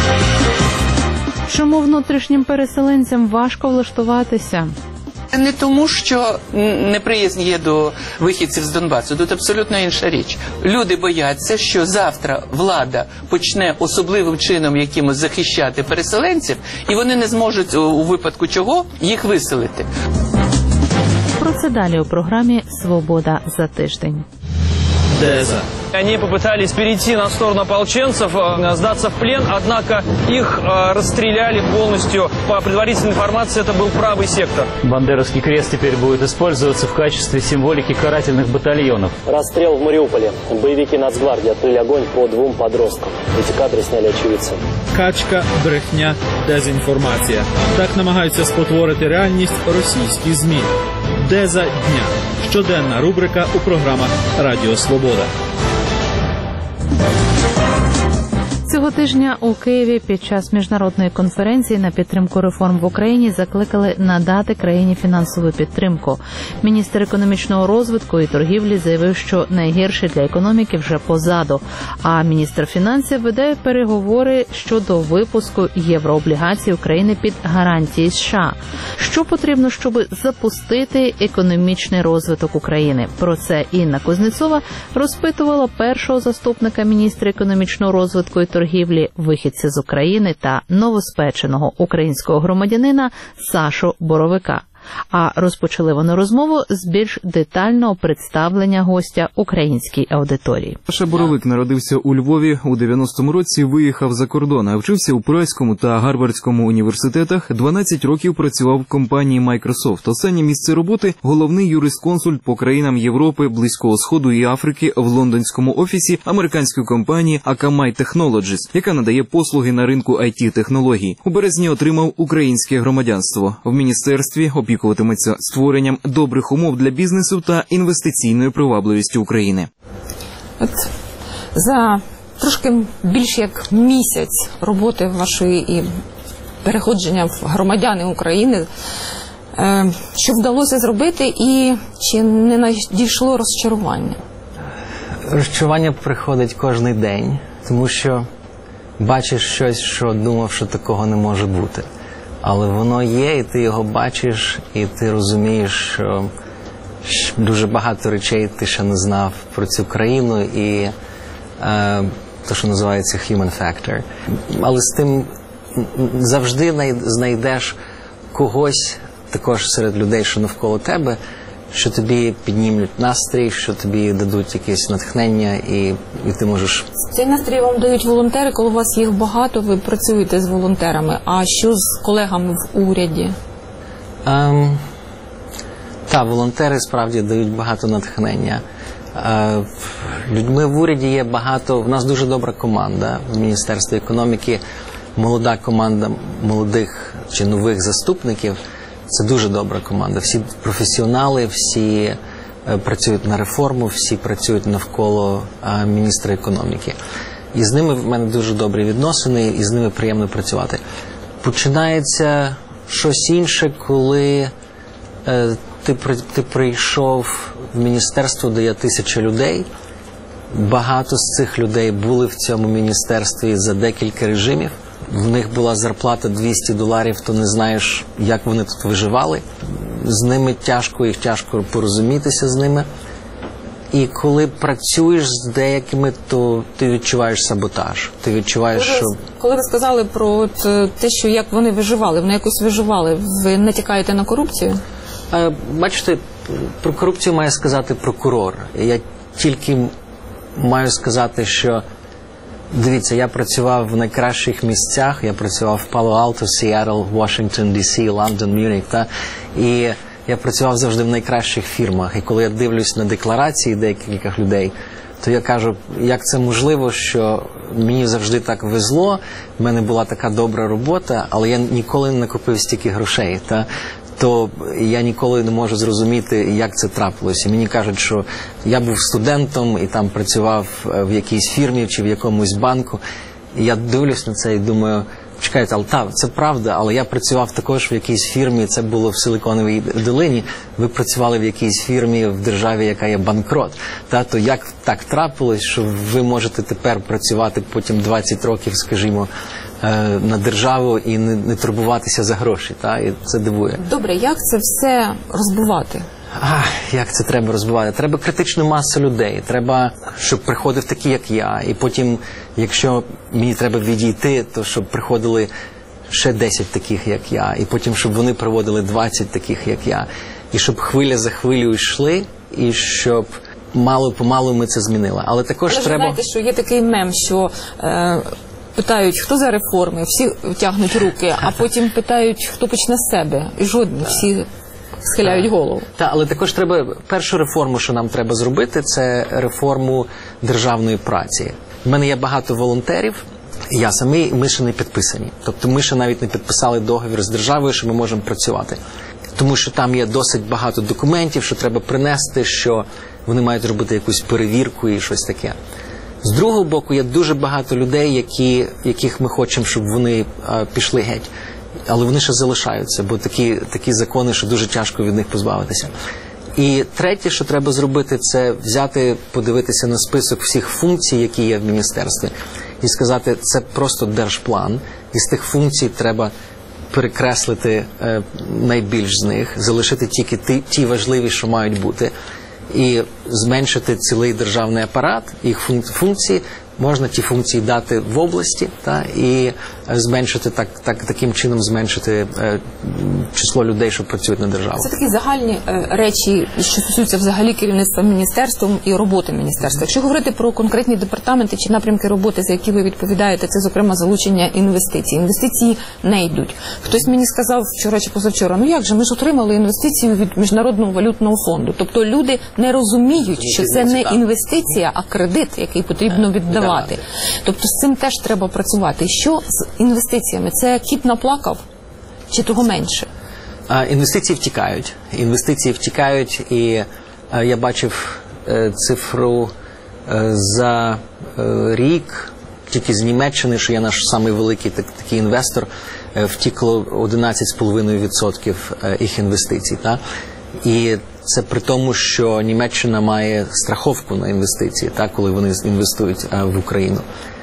Чому внутрішнім переселенцям важко влаштуватися?
Не тому, що неприязнь є до вихідців з Донбасу. Тут абсолютно інша річ. Люди бояться, що завтра влада почне особливим чином якимось захищати переселенців, і вони не зможуть у випадку чого їх виселити.
Про це далі у програмі «Свобода за тиждень».
Деза. Они попытались перейти на сторону ополченцев, сдаться в плен, однако их расстреляли полностью. По предварительной информации, это был правый сектор.
Бандеровский крест теперь будет использоваться в качестве символики карательных батальонов.
Расстрел в Мариуполе. Боевики Нацгвардии открыли огонь по двум подросткам. Эти кадры сняли очевидцы.
Качка, брехня, дезінформація. Так намагаються спотворити реальність російські ЗМІ. Деза дня. Щоденна рубрика у програмах «Радіо Свобода».
Цього тижня у Києві під час міжнародної конференції на підтримку реформ в Україні закликали надати країні фінансову підтримку. Міністр економічного розвитку і торгівлі заявив, що найгірше для економіки вже позаду. А міністр фінансів веде переговори щодо випуску єврооблігацій України під гарантії США. Що потрібно, щоб запустити економічний розвиток України? Про це Інна Кузнецова розпитувала першого заступника міністра економічного розвитку і торгівлі торгівлі, вихідця з України та новоспеченого українського громадянина Сашу Боровика. А розпочали вони розмову з більш детального представлення гостя українській аудиторії.
Саша Боровик народився у Львові, у дев'яностому році виїхав за кордон, а вчився у Прайському та Гарвардському університетах, дванадцять років працював в компанії Microsoft. Останнє місце роботи – головний юрисконсульт по країнам Європи, Близького Сходу і Африки в лондонському офісі американської компанії Akamai Technologies, яка надає послуги на ринку ай ті-технологій. У березні отримав українське громадянство. В міністерстві опікуватиметься створенням добрих умов для бізнесу та інвестиційною привабливістю України.
От за трошки більш як місяць роботи вашої і переходження в громадяни України, що вдалося зробити і чи не надійшло розчарування?
Розчарування приходить кожен день, тому що бачиш щось, що думав, що такого не може бути. Але воно є, і ти його бачиш, і ти розумієш, що дуже багато речей ти ще не знав про цю країну і е, те, що називається human factor. Але з тим завжди знайдеш когось, також серед людей, що навколо тебе, що тобі піднімуть настрій, що тобі дадуть якесь натхнення, і, і ти можеш...
Цей настрій вам дають волонтери, коли у вас їх багато, ви працюєте з волонтерами. А що з колегами в уряді?
Ем, та, волонтери справді дають багато натхнення. Е, людьми в уряді є багато, в нас дуже добра команда в Міністерстві економіки, молода команда молодих чи нових заступників. Це дуже добра команда. Всі професіонали, всі е, працюють на реформу, всі працюють навколо е, міністра економіки. І з ними в мене дуже добрі відносини, і з ними приємно працювати. Починається щось інше, коли е, ти, ти прийшов в міністерство, де є тисяча людей. Багато з цих людей були в цьому міністерстві за декілька режимів. В них була зарплата двісті доларів, то не знаєш, як вони тут виживали. З ними тяжко, їх тяжко порозумітися з ними. І коли працюєш з деякими, то ти відчуваєш саботаж. Ти відчуваєш,
коли,
що...
Коли ви сказали про от те, що як вони виживали, вони якось виживали, ви натякаєте на корупцію?
Е, бачите, про корупцію має сказати прокурор. Я тільки маю сказати, що дивіться, я працював в найкращих місцях, я працював в Пало-Алто, Сіетл, Вашингтон, Ді Сі, Лондон, Мюніх, та, і я працював завжди в найкращих фірмах. І коли я дивлюсь на декларації деяких людей, то я кажу, як це можливо, що мені завжди так везло, в мене була така добра робота, але я ніколи не накопив стільки грошей, та? То я ніколи не можу зрозуміти, як це трапилося. Мені кажуть, що я був студентом і там працював в якійсь фірмі чи в якомусь банку. І я дивлюсь на це і думаю, чекайте, але та, це правда, але я працював також в якійсь фірмі, це було в Силиконовій долині, ви працювали в якійсь фірмі в державі, яка є банкрот. Та, то як так трапилось, що ви можете тепер працювати потім двадцять років, скажімо, на державу і не, не турбуватися за гроші, та? І це дивує.
Добре, як це все розбивати?
А, як це треба розбивати? Треба критичну масу людей. Треба, щоб приходив такий, як я. І потім, якщо мені треба відійти, то щоб приходили ще десять таких, як я. І потім, щоб вони приводили двадцять таких, як я. І щоб хвиля за хвилею йшли, і щоб мало-помалу ми це змінили. Але також
Але
треба...
ви знаєте, що є такий мем, що... Е... Питають, хто за реформи, всі тягнуть руки, а потім питають, хто почне з себе. І жодні, всі схиляють голову.
Так, але також треба, першу реформу, що нам треба зробити, це реформу державної праці. У мене є багато волонтерів, я самий, ми ще не підписані. Тобто ми ще навіть не підписали договір з державою, що ми можемо працювати. Тому що там є досить багато документів, що треба принести, що вони мають робити якусь перевірку і щось таке. З другого боку, є дуже багато людей, які, яких ми хочемо, щоб вони а, пішли геть. Але вони ще залишаються, бо такі, такі закони, що дуже тяжко від них позбавитися. І третє, що треба зробити, це взяти, подивитися на список всіх функцій, які є в міністерстві, і сказати, це просто держплан. І з тих функцій треба перекреслити е, найбільш з них, залишити тільки ті, ті важливі, що мають бути, і зменшити цілий державний апарат, їх функції, можна ті функції дати в області, та, і зменшити, так, так, таким чином зменшити е, число людей, що працюють на державу.
Це такі загальні е, речі, що стосуються взагалі керівництва міністерством і роботи міністерства. Якщо говорити про конкретні департаменти чи напрямки роботи, за які ви відповідаєте, це, зокрема, залучення інвестицій. Інвестиції не йдуть. Хтось мені сказав вчора чи позавчора, ну як же, ми ж отримали інвестицію від Міжнародного валютного фонду. Тобто люди не розуміють, що це не інвестиція, а кредит, який потрібно віддавати. Тобто з цим теж треба працювати. Що з інвестиціями? Це кіт наплакав чи того менше?
А, інвестиції втікають. Інвестиції втікають, і а, я бачив е, цифру е, за е, рік, тільки з Німеччини, що я наш самий великий так, такий інвестор, е, втікло одинадцять цілих п'ять десятих відсотка е, їх інвестицій. Та? І це при тому, що Німеччина має страховку на інвестиції, так, коли вони інвестують а, в Україну.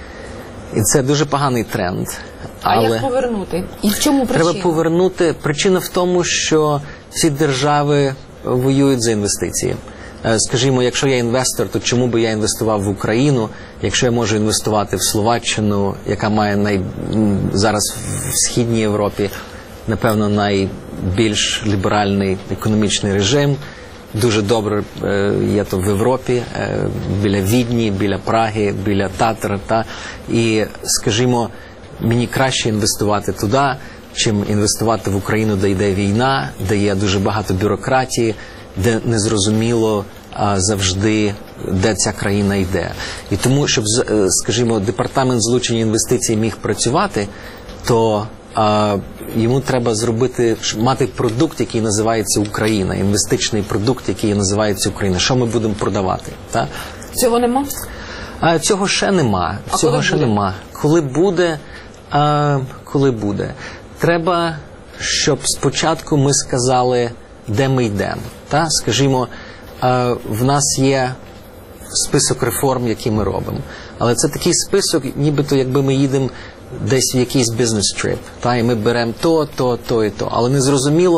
І це дуже поганий тренд. Але
а як повернути? І в чому причина?
Треба повернути. Причина в тому, що всі держави воюють за інвестиції. Скажімо, якщо я інвестор, то чому би я інвестував в Україну, якщо я можу інвестувати в Словаччину, яка має най... зараз в Східній Європі, напевно, найбільш ліберальний економічний режим. Дуже добре е, є то в Європі, е, біля Відні, біля Праги, біля Татар. Та? І, скажімо, мені краще інвестувати туди, чим інвестувати в Україну, де йде війна, де є дуже багато бюрократії, де незрозуміло а, завжди, де ця країна йде. І тому, щоб, скажімо, департамент залучення інвестицій міг працювати, то а, йому треба зробити, мати продукт, який називається Україна, інвестичний продукт, який називається Україна. Що ми будемо продавати? Та?
Цього нема?
А, цього ще нема.
А
цього
коли
ще
буде?
нема. Коли буде, а, коли буде, треба, щоб спочатку ми сказали, де ми йдемо. Та? Скажімо, а, в нас є список реформ, які ми робимо. Але це такий список, нібито якби ми їдемо десь в якийсь бізнес-трип. Та, і ми беремо то, то, то і то. Але не зрозуміло,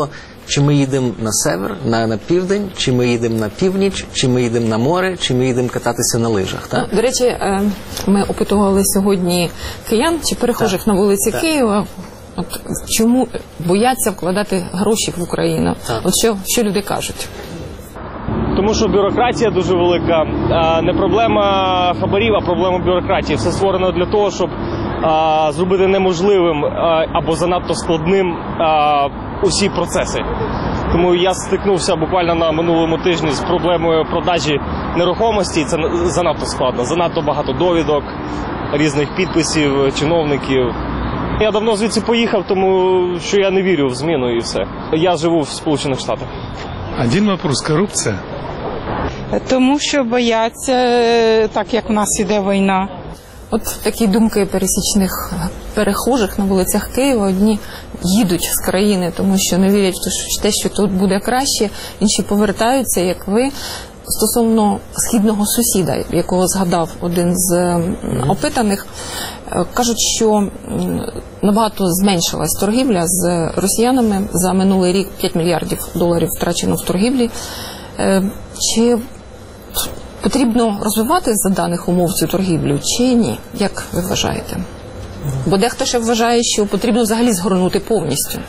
Чи ми їдемо на север, на, на південь, чи ми їдемо на північ, чи ми їдемо на море, чи ми їдемо кататися на лижах. Так?
Ну, до речі, ми опитували сьогодні киян чи перехожих так. на вулиці так. Києва. От чому бояться вкладати гроші в Україну? Так. От що, що люди кажуть?
Тому що бюрократія дуже велика. Не проблема хабарів, а проблема бюрократії. Все створено для того, щоб а, зробити неможливим а, або занадто складним а, усі процеси. Тому я стикнувся буквально на минулому тижні з проблемою продажі нерухомості. Це занадто складно. Занадто багато довідок, різних підписів, чиновників. Я давно звідси поїхав, тому що я не вірю в зміну і все. Я живу в Сполучених Штатах.
Один вопрос – корупція.
Тому що бояться, так як у нас іде війна.
От такі думки пересічних перехожих на вулицях Києва. Одні їдуть з країни, тому що не вірять в те, що тут буде краще. Інші повертаються, як ви. Стосовно східного сусіда, якого згадав один з опитаних, кажуть, що набагато зменшилась торгівля з росіянами. За минулий рік п'ять мільярдів доларів втрачено в торгівлі. Чи потрібно розвивати за даних умов цю торгівлю, чи ні? Як ви вважаєте? Бо дехто ще вважає, що потрібно взагалі згорнути повністю.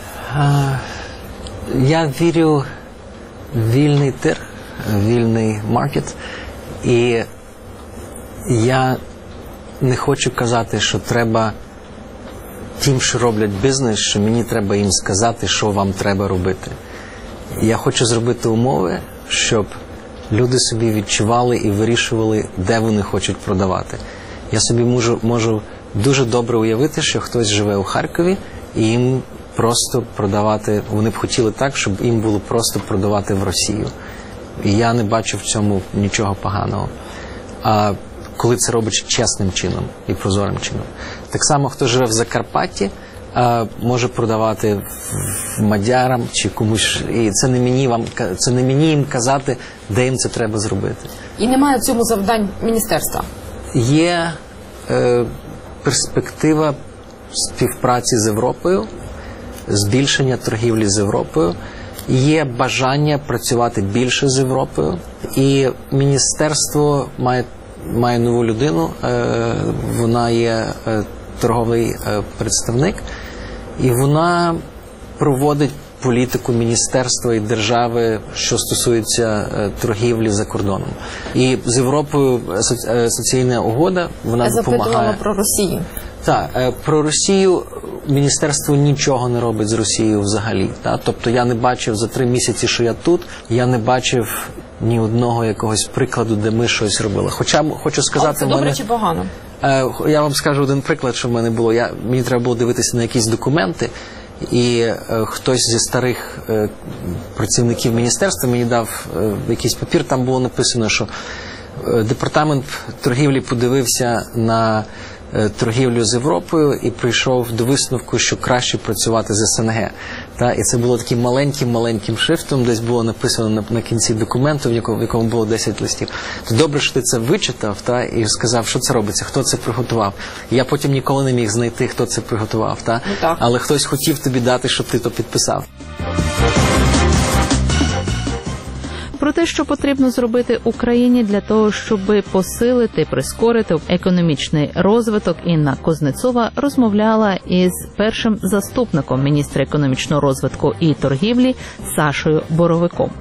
Я вірю в вільний торг, вільний маркет, і я не хочу казати, що треба тим, що роблять бізнес, що мені треба їм сказати, що вам треба робити. Я хочу зробити умови, щоб люди собі відчували і вирішували, де вони хочуть продавати. Я собі можу, можу дуже добре уявити, що хтось живе у Харкові і їм просто продавати, вони б хотіли так, щоб їм було просто продавати в Росію. І я не бачу в цьому нічого поганого. А коли це робить чесним чином і прозорим чином. Так само, хто живе в Закарпатті, може продавати мадярам чи комусь. І це не мені вам, це не мені їм казати, де їм це треба зробити.
І немає в цьому завдань міністерства?
Є е, перспектива співпраці з Європою, збільшення торгівлі з Європою. Є бажання працювати більше з Європою. І міністерство має, має нову людину, е, вона є е, торговий е, представник, і вона проводить політику міністерства і держави, що стосується е, торгівлі за кордоном. І з Європою асоційна угода, вона
Я
допомагає.
Я запитувала про Росію.
Так, е, про Росію міністерство нічого не робить з Росією взагалі. Так? Тобто я не бачив за три місяці, що я тут, я не бачив ні одного якогось прикладу, де ми щось робили. Хоча хочу сказати,
а це добре
мене...
чи погано?
Я вам скажу один приклад, що в мене було. Я, мені треба було дивитися на якісь документи, і е, хтось зі старих е, працівників міністерства мені дав е, якийсь папір, там було написано, що е, департамент торгівлі подивився на е, торгівлю з Європою і прийшов до висновку, що краще працювати з СНГ. Та? І це було таким маленьким-маленьким шрифтом, десь було написано на, на кінці документу, в якому, в якому було десять листів. То добре, що ти це вичитав, та? І сказав, що це робиться, хто це приготував. Я потім ніколи не міг знайти, хто це приготував. Та?
Ну, так.
Але хтось хотів тобі дати, щоб ти то підписав.
Про те, що потрібно зробити Україні для того, щоб посилити, прискорити економічний розвиток, Інна Кузнецова розмовляла із першим заступником міністра економічного розвитку і торгівлі Сашою Боровиком.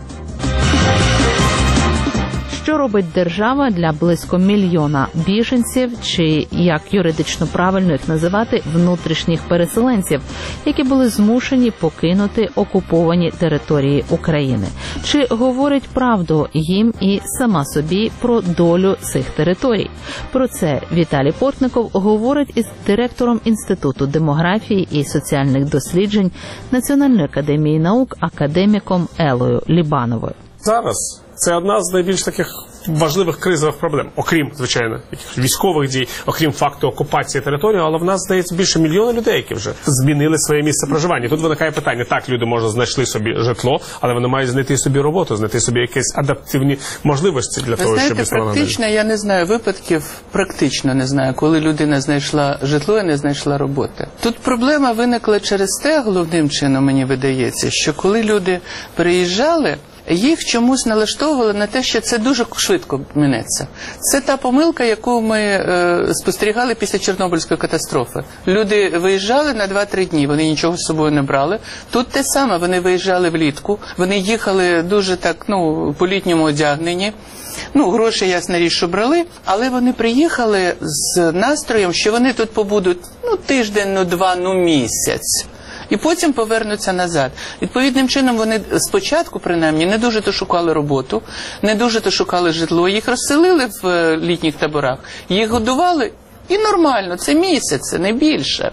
Що робить держава для близько мільйона біженців, чи, як юридично правильно їх називати, внутрішніх переселенців, які були змушені покинути окуповані території України? Чи говорить правду їм і сама собі про долю цих територій? Про це Віталій Портников говорить із директором Інституту демографії і соціальних досліджень Національної академії наук академіком Елою Лібановою.
Зараз це одна з найбільш таких важливих кризових проблем, окрім, звичайно, військових дій, окрім факту окупації території, але в нас, здається, більше мільйона людей, які вже змінили своє місце проживання. Тут виникає питання, так, люди, може, знайшли собі житло, але вони мають знайти собі роботу, знайти собі якісь адаптивні можливості для
Ви
того,
знаєте,
щоб існувала надалі.
практично, я не знаю випадків, практично не знаю, коли людина знайшла житло і не знайшла роботи. Тут проблема виникла через те, головним чином, мені видається, що коли люди переїжджали, їх чомусь налаштовували на те, що це дуже швидко минеться. Це та помилка, яку ми е, спостерігали після Чорнобильської катастрофи. Люди виїжджали на два-три дні, вони нічого з собою не брали. Тут те саме, вони виїжджали влітку, вони їхали дуже так, ну, по-літньому одягнені. Ну, гроші, ясна річ, що брали, але вони приїхали з настроєм, що вони тут побудуть, ну, тиждень, ну, два, ну, місяць. І потім повернуться назад. Відповідним чином вони спочатку, принаймні, не дуже то шукали роботу, не дуже то шукали житло, їх розселили в літніх таборах, їх годували, і нормально, це місяць, не більше.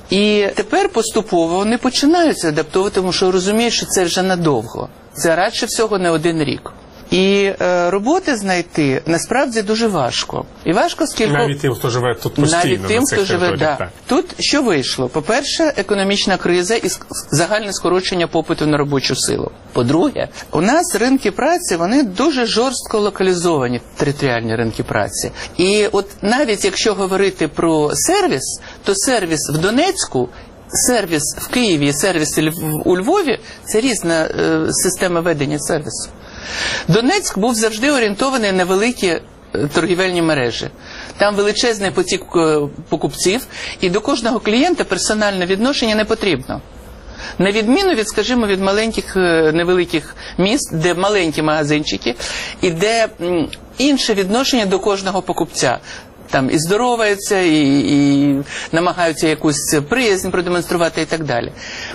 І тепер поступово вони починаються адаптовувати, тому що розуміють, що це вже надовго. Це радше всього не один рік. І е, роботи знайти насправді дуже важко. І важко скільки...
Навіть тим, хто живе тут постійно.
Навіть тим, хто живе, да. Так. Тут що вийшло? По-перше, економічна криза і загальне скорочення попиту на робочу силу. По-друге, у нас ринки праці, вони дуже жорстко локалізовані, територіальні ринки праці. І от навіть якщо говорити про сервіс, то сервіс в Донецьку, сервіс в Києві і сервіс у Львові – це різна е, система ведення сервісу. Донецьк був завжди орієнтований на великі торгівельні мережі. Там величезний потік покупців, і до кожного клієнта персональне відношення не потрібно. На відміну від, скажімо, від маленьких невеликих міст, де маленькі магазинчики, і де інше відношення до кожного покупця. Там і здороваються, і, і намагаються якусь приязнь продемонструвати і так далі.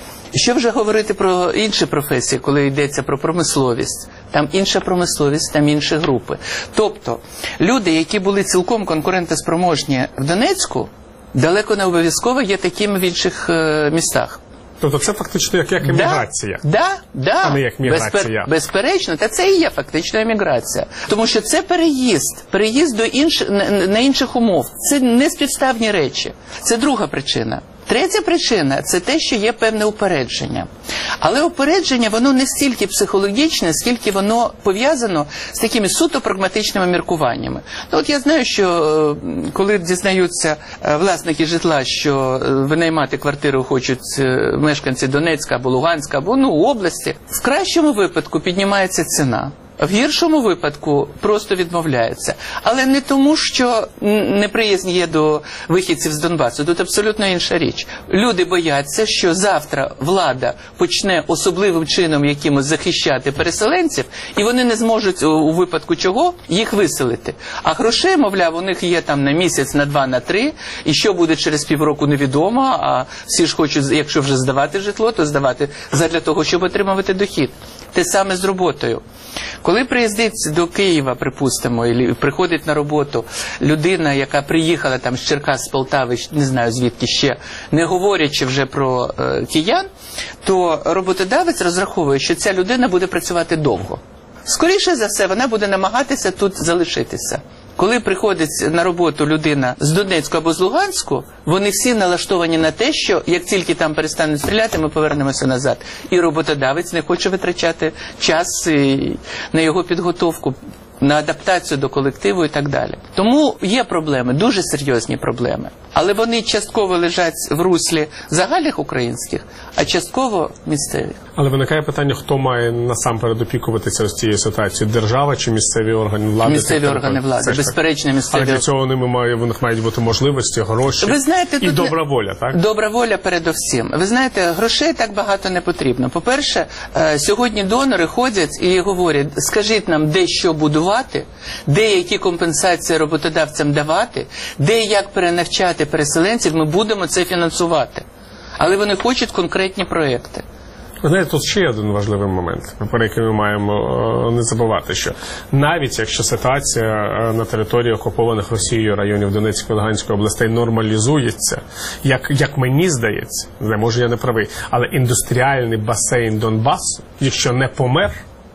Що вже говорити про інші професії, коли йдеться про промисловість? Там інша промисловість, там інші групи. Тобто, люди, які були цілком конкурентоспроможні в Донецьку, далеко не обов'язково є такими в інших е, містах.
Тобто це фактично як, як еміграція,
да, да, да.
а не як міграція.
Безпер, безперечно, та це і є фактично еміграція. Тому що це переїзд, переїзд до інш, на, на інших умов. Це не співставні речі. Це друга причина. Третя причина – це те, що є певне упередження. Але упередження, воно не стільки психологічне, скільки воно пов'язано з такими суто прагматичними міркуваннями. Ну, от я знаю, що коли дізнаються власники житла, що винаймати квартиру хочуть мешканці Донецька або Луганська, або ну, області, в кращому випадку піднімається ціна. В гіршому випадку просто відмовляється. Але не тому, що неприязнь є до вихідців з Донбасу. Тут абсолютно інша річ. Люди бояться, що завтра влада почне особливим чином якимось захищати переселенців, і вони не зможуть у випадку чого їх виселити. А грошей, мовляв, у них є там на місяць, на два, на три, і що буде через півроку невідомо, а всі ж хочуть, якщо вже здавати житло, то здавати задля того, щоб отримувати дохід. Те саме з роботою. Коли приїздить до Києва, припустимо, і приходить на роботу людина, яка приїхала там з Черкас, з Полтави, не знаю звідки ще, не говорячи вже про е, киян, то роботодавець розраховує, що ця людина буде працювати довго. Скоріше за все, вона буде намагатися тут залишитися. Коли приходить на роботу людина з Донецьку або з Луганську, вони всі налаштовані на те, що як тільки там перестануть стріляти, ми повернемося назад. І роботодавець не хоче витрачати час на його підготовку, на адаптацію до колективу і так далі. Тому є проблеми, дуже серйозні проблеми. Але вони частково лежать в руслі загальних українських, а частково місцеві.
Але виникає питання, хто має насамперед опікуватися з цією ситуацією? Держава чи місцеві органи влади?
Місцеві органи влади, безперечно місцеві.
Але для цього вони мають, у них мають бути можливості, гроші
Ви знаєте,
і добра воля, так?
Добра воля передовсім. Ви знаєте, грошей так багато не потрібно. По-перше, сьогодні донори ходять і говорять, скажіть нам, де що будувати, де які компенсації роботодавцям давати, де як перенавчати переселенців, ми будемо це фінансувати. Але вони хочуть конкретні проекти.
Ви знаєте, тут ще один важливий момент, про який ми маємо не забувати, що навіть якщо ситуація на території окупованих Росією районів Донецької і Луганської областей нормалізується, як, як мені здається, не може я не правий, але індустріальний басейн Донбасу, якщо не помер,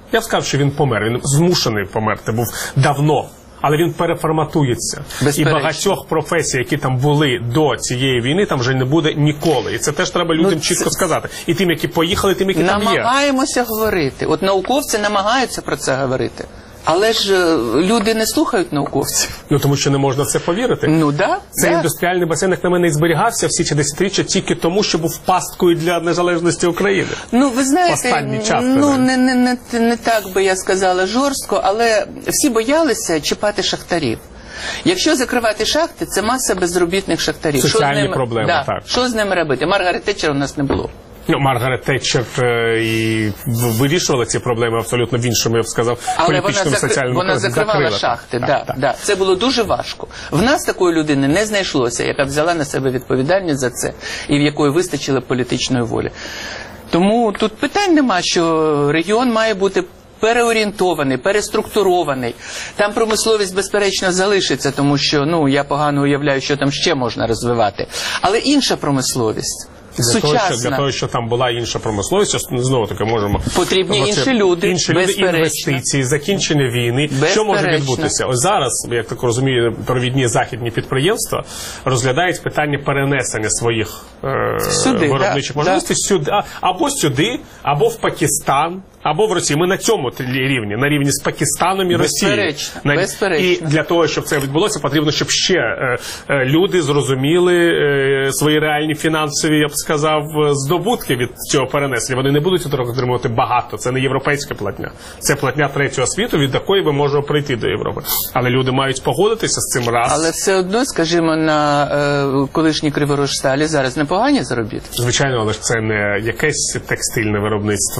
Я б сказав, що він помер. Він змушений померти, був давно. Але він переформатується. І багатьох професій, які там були до цієї війни, там вже не буде ніколи. І це теж треба людям ну, чітко це... сказати. І тим, які поїхали, тим, які там є.
Намагаємося говорити. От науковці намагаються про це говорити. Але ж люди не слухають науковців.
Ну, тому що не можна в це повірити.
Ну, да.
Цей
да.
індустріальний басейн, як на мене, і зберігався всі ці десятиріччя тільки тому, що був пасткою для незалежності України.
Ну, ви знаєте,
останній час,
ну, не, не, не, не так би я сказала жорстко, але всі боялися чіпати шахтарів. Якщо закривати шахти, це маса безробітних шахтарів.
Соціальні
що з ними,
проблеми,
да,
так.
Що з ними робити? Маргарет Тетчер у нас не було.
Ну, Маргарет Тетчер е, і вирішувала ці проблеми абсолютно в іншому, я б сказав,
але
політичному,
вона
соціальному.
Вона закривала закрила, шахти, так, да, так, да. Це було дуже важко. В нас такої людини не знайшлося, яка взяла на себе відповідальність за це і в якої вистачило політичної волі. Тому тут питань нема, що регіон має бути переорієнтований, переструктурований. Там промисловість, безперечно, залишиться, тому що, ну, я погано уявляю, що там ще можна розвивати. Але інша промисловість.
Для того, що, для того, що там була інша промисловість, знову таки можемо...
Потрібні оце, інші люди,
інші люди, інвестиції, закінчення війни. Що може відбутися? Ось зараз, як так розумію, провідні західні підприємства розглядають питання перенесення своїх е,
сюди,
виробничих
да,
можливостей
да.
сюди, або сюди, або в Пакистан, або в Росії. Ми на цьому рівні, на рівні з Пакистаном і Росією.
Безперечно, на... безперечно.
І для того, щоб це відбулося, потрібно, щоб ще е, е, люди зрозуміли е, свої реальні фінансові, я б сказав, здобутки від цього перенесення. Вони не будуть отримувати багато. Це не європейська платня. Це платня третього світу, від якої ми можемо прийти до Європи. Але люди мають погодитися з цим раз.
Але все одно, скажімо, на е, колишній Криворожсталі зараз непогані заробітки.
Звичайно, але ж це не якесь текстильне виробництво,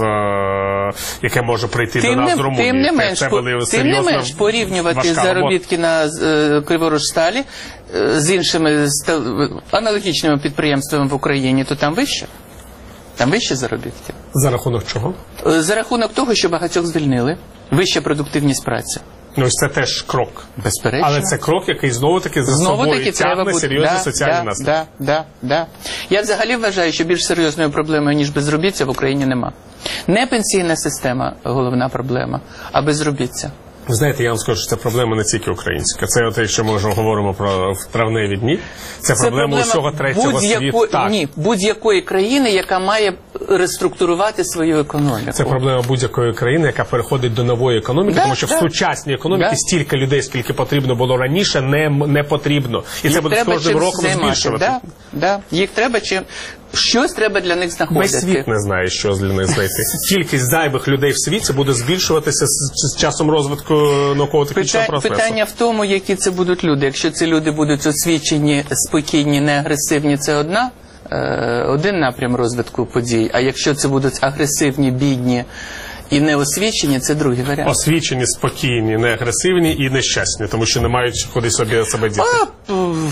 яке може прийти
тим
до нас
не,
з Румунії.
Тим не менш,
це, це
тим не менш порівнювати заробітки на е, Криворожсталі е, з іншими з, аналогічними підприємствами в Україні, то там вище. Там вище заробітки.
За рахунок чого?
Е, за рахунок того, що багатьох звільнили. Вища продуктивність праці.
Ну, це теж крок.
Безперечно.
Але це крок, який знову-таки за
знову
собою
таки
тягне
треба
серйозні
да,
соціальні
да,
наслідки.
Да, да, да. Я взагалі вважаю, що більш серйозною проблемою, ніж безробіття, в Україні нема. Не пенсійна система головна проблема, а безробіття.
Ви знаєте, я вам скажу, що це проблема не тільки українська. Це от, якщо ми вже говоримо про травневі дні, це, це проблема, проблема усього третього світу.
Ні, будь-якої країни, яка має реструктурувати свою економіку.
Це проблема будь-якої країни, яка переходить до нової економіки,
да,
тому що
да.
в сучасній економіці да. стільки людей, скільки потрібно було раніше, не, не потрібно. І
їх
це буде з кожним роком
займати.
збільшувати.
Да, да. Їх треба чим... Щось треба для них знаходити.
Весь світ не знає, що для них знайти. Кількість зайвих людей в світі буде збільшуватися з, з часом розвитку науково-технічного процесу.
Питання в тому, які це будуть люди. Якщо ці люди будуть освічені, спокійні, не агресивні, це одна, е, один напрям розвитку подій. А якщо це будуть агресивні, бідні і неосвічені, це другий варіант.
Освічені, спокійні, не агресивні і нещасні, тому що не мають куди собі себе діти.
А,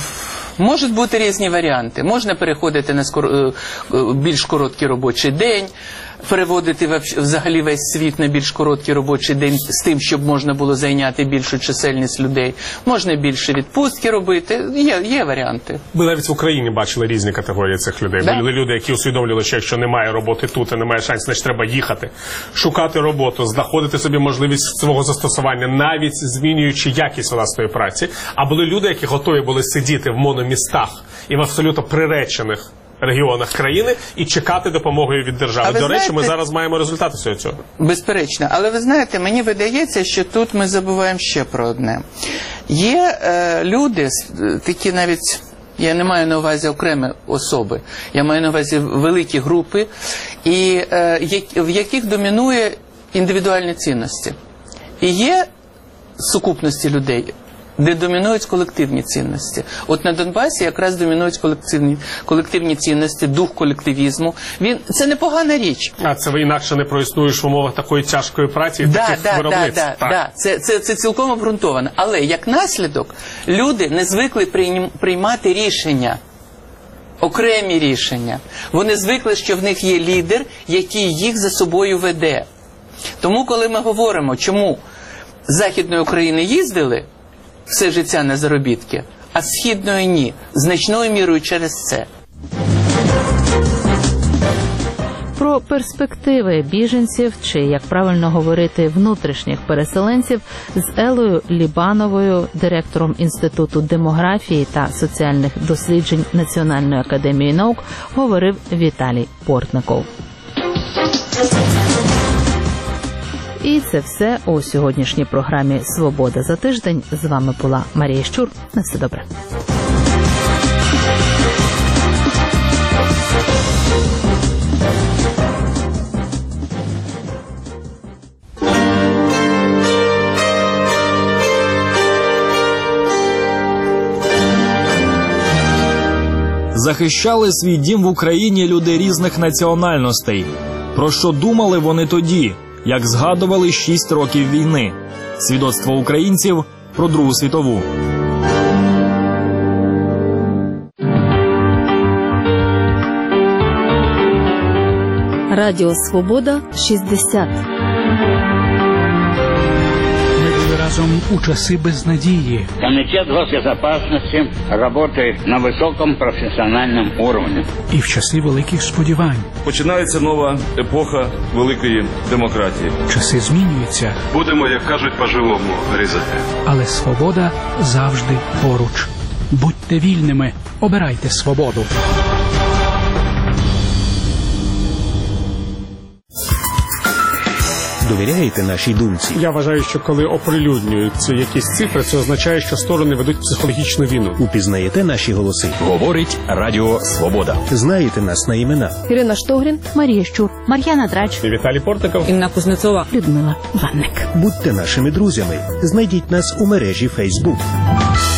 можуть бути різні варіанти. Можна переходити на скор... більш короткий робочий день, переводити взагалі весь світ на більш короткий робочий день з тим, щоб можна було зайняти більшу чисельність людей. Можна більше відпустки робити. Є, є варіанти.
Ми навіть в Україні бачили різні категорії цих людей. Да? Були люди, які усвідомлювали, що якщо немає роботи тут і немає шансів, значить треба їхати, шукати роботу, знаходити собі можливість свого застосування, навіть змінюючи якість власної праці. А були люди, які готові були сидіти в мономістах і в абсолютно приречених регіонах країни і чекати допомоги від держави. До речі, знаєте, ми зараз маємо результати всього цього.
Безперечно. Але ви знаєте, мені видається, що тут ми забуваємо ще про одне. Є е, люди, такі навіть, я не маю на увазі окремі особи, я маю на увазі великі групи, і, е, в яких домінує індивідуальні цінності. І є сукупності людей, де домінують колективні цінності. От на Донбасі якраз домінують колективні, колективні цінності, дух колективізму. Він, це непогана річ.
А це ви інакше не проіснуєш в умовах такої тяжкої праці і
да,
таких
да,
виробництв.
Да, да, да. Це, це, це цілком обґрунтовано. Але як наслідок люди не звикли приймати рішення, окремі рішення. Вони звикли, що в них є лідер, який їх за собою веде. Тому, коли ми говоримо, чому з Західної України їздили все життя на заробітки, а з Східної ні. Значною мірою через це.
Про Про перспективи біженців, чи, як правильно говорити, внутрішніх переселенців з Елою Лібановою, директором Інституту демографії та соціальних досліджень Національної академії наук, говорив Віталій Портников. І це все у сьогоднішній програмі «Свобода за тиждень». З вами була Марія Щур. На все добре.
Захищали свій дім в Україні люди різних національностей. Про що думали вони тоді, як згадували шість років війни? Свідоцтво українців про Другу світову.
Радіо Свобода шістдесят.
Разом у часи безнадії.
Комитет госбезопасности работает на высоком профессиональном уровне.
І в часи великих сподівань.
Починається нова епоха великої демократії.
Часи змінюються.
Будемо, як кажуть, по-живому різати.
Але свобода завжди поруч. Будьте вільними, обирайте свободу.
Довіряєте нашій думці?
Я вважаю, що коли оприлюднюються якісь цифри, це означає, що сторони ведуть психологічну війну.
Упізнаєте наші голоси?
Говорить Радіо Свобода.
Знаєте нас на імена?
Ірина Штогрін, Марія Щур, Мар'яна Драч,
І Віталій Портников,
Інна Кузнецова, Людмила Ванник.
Будьте нашими друзями. Знайдіть нас у мережі Facebook.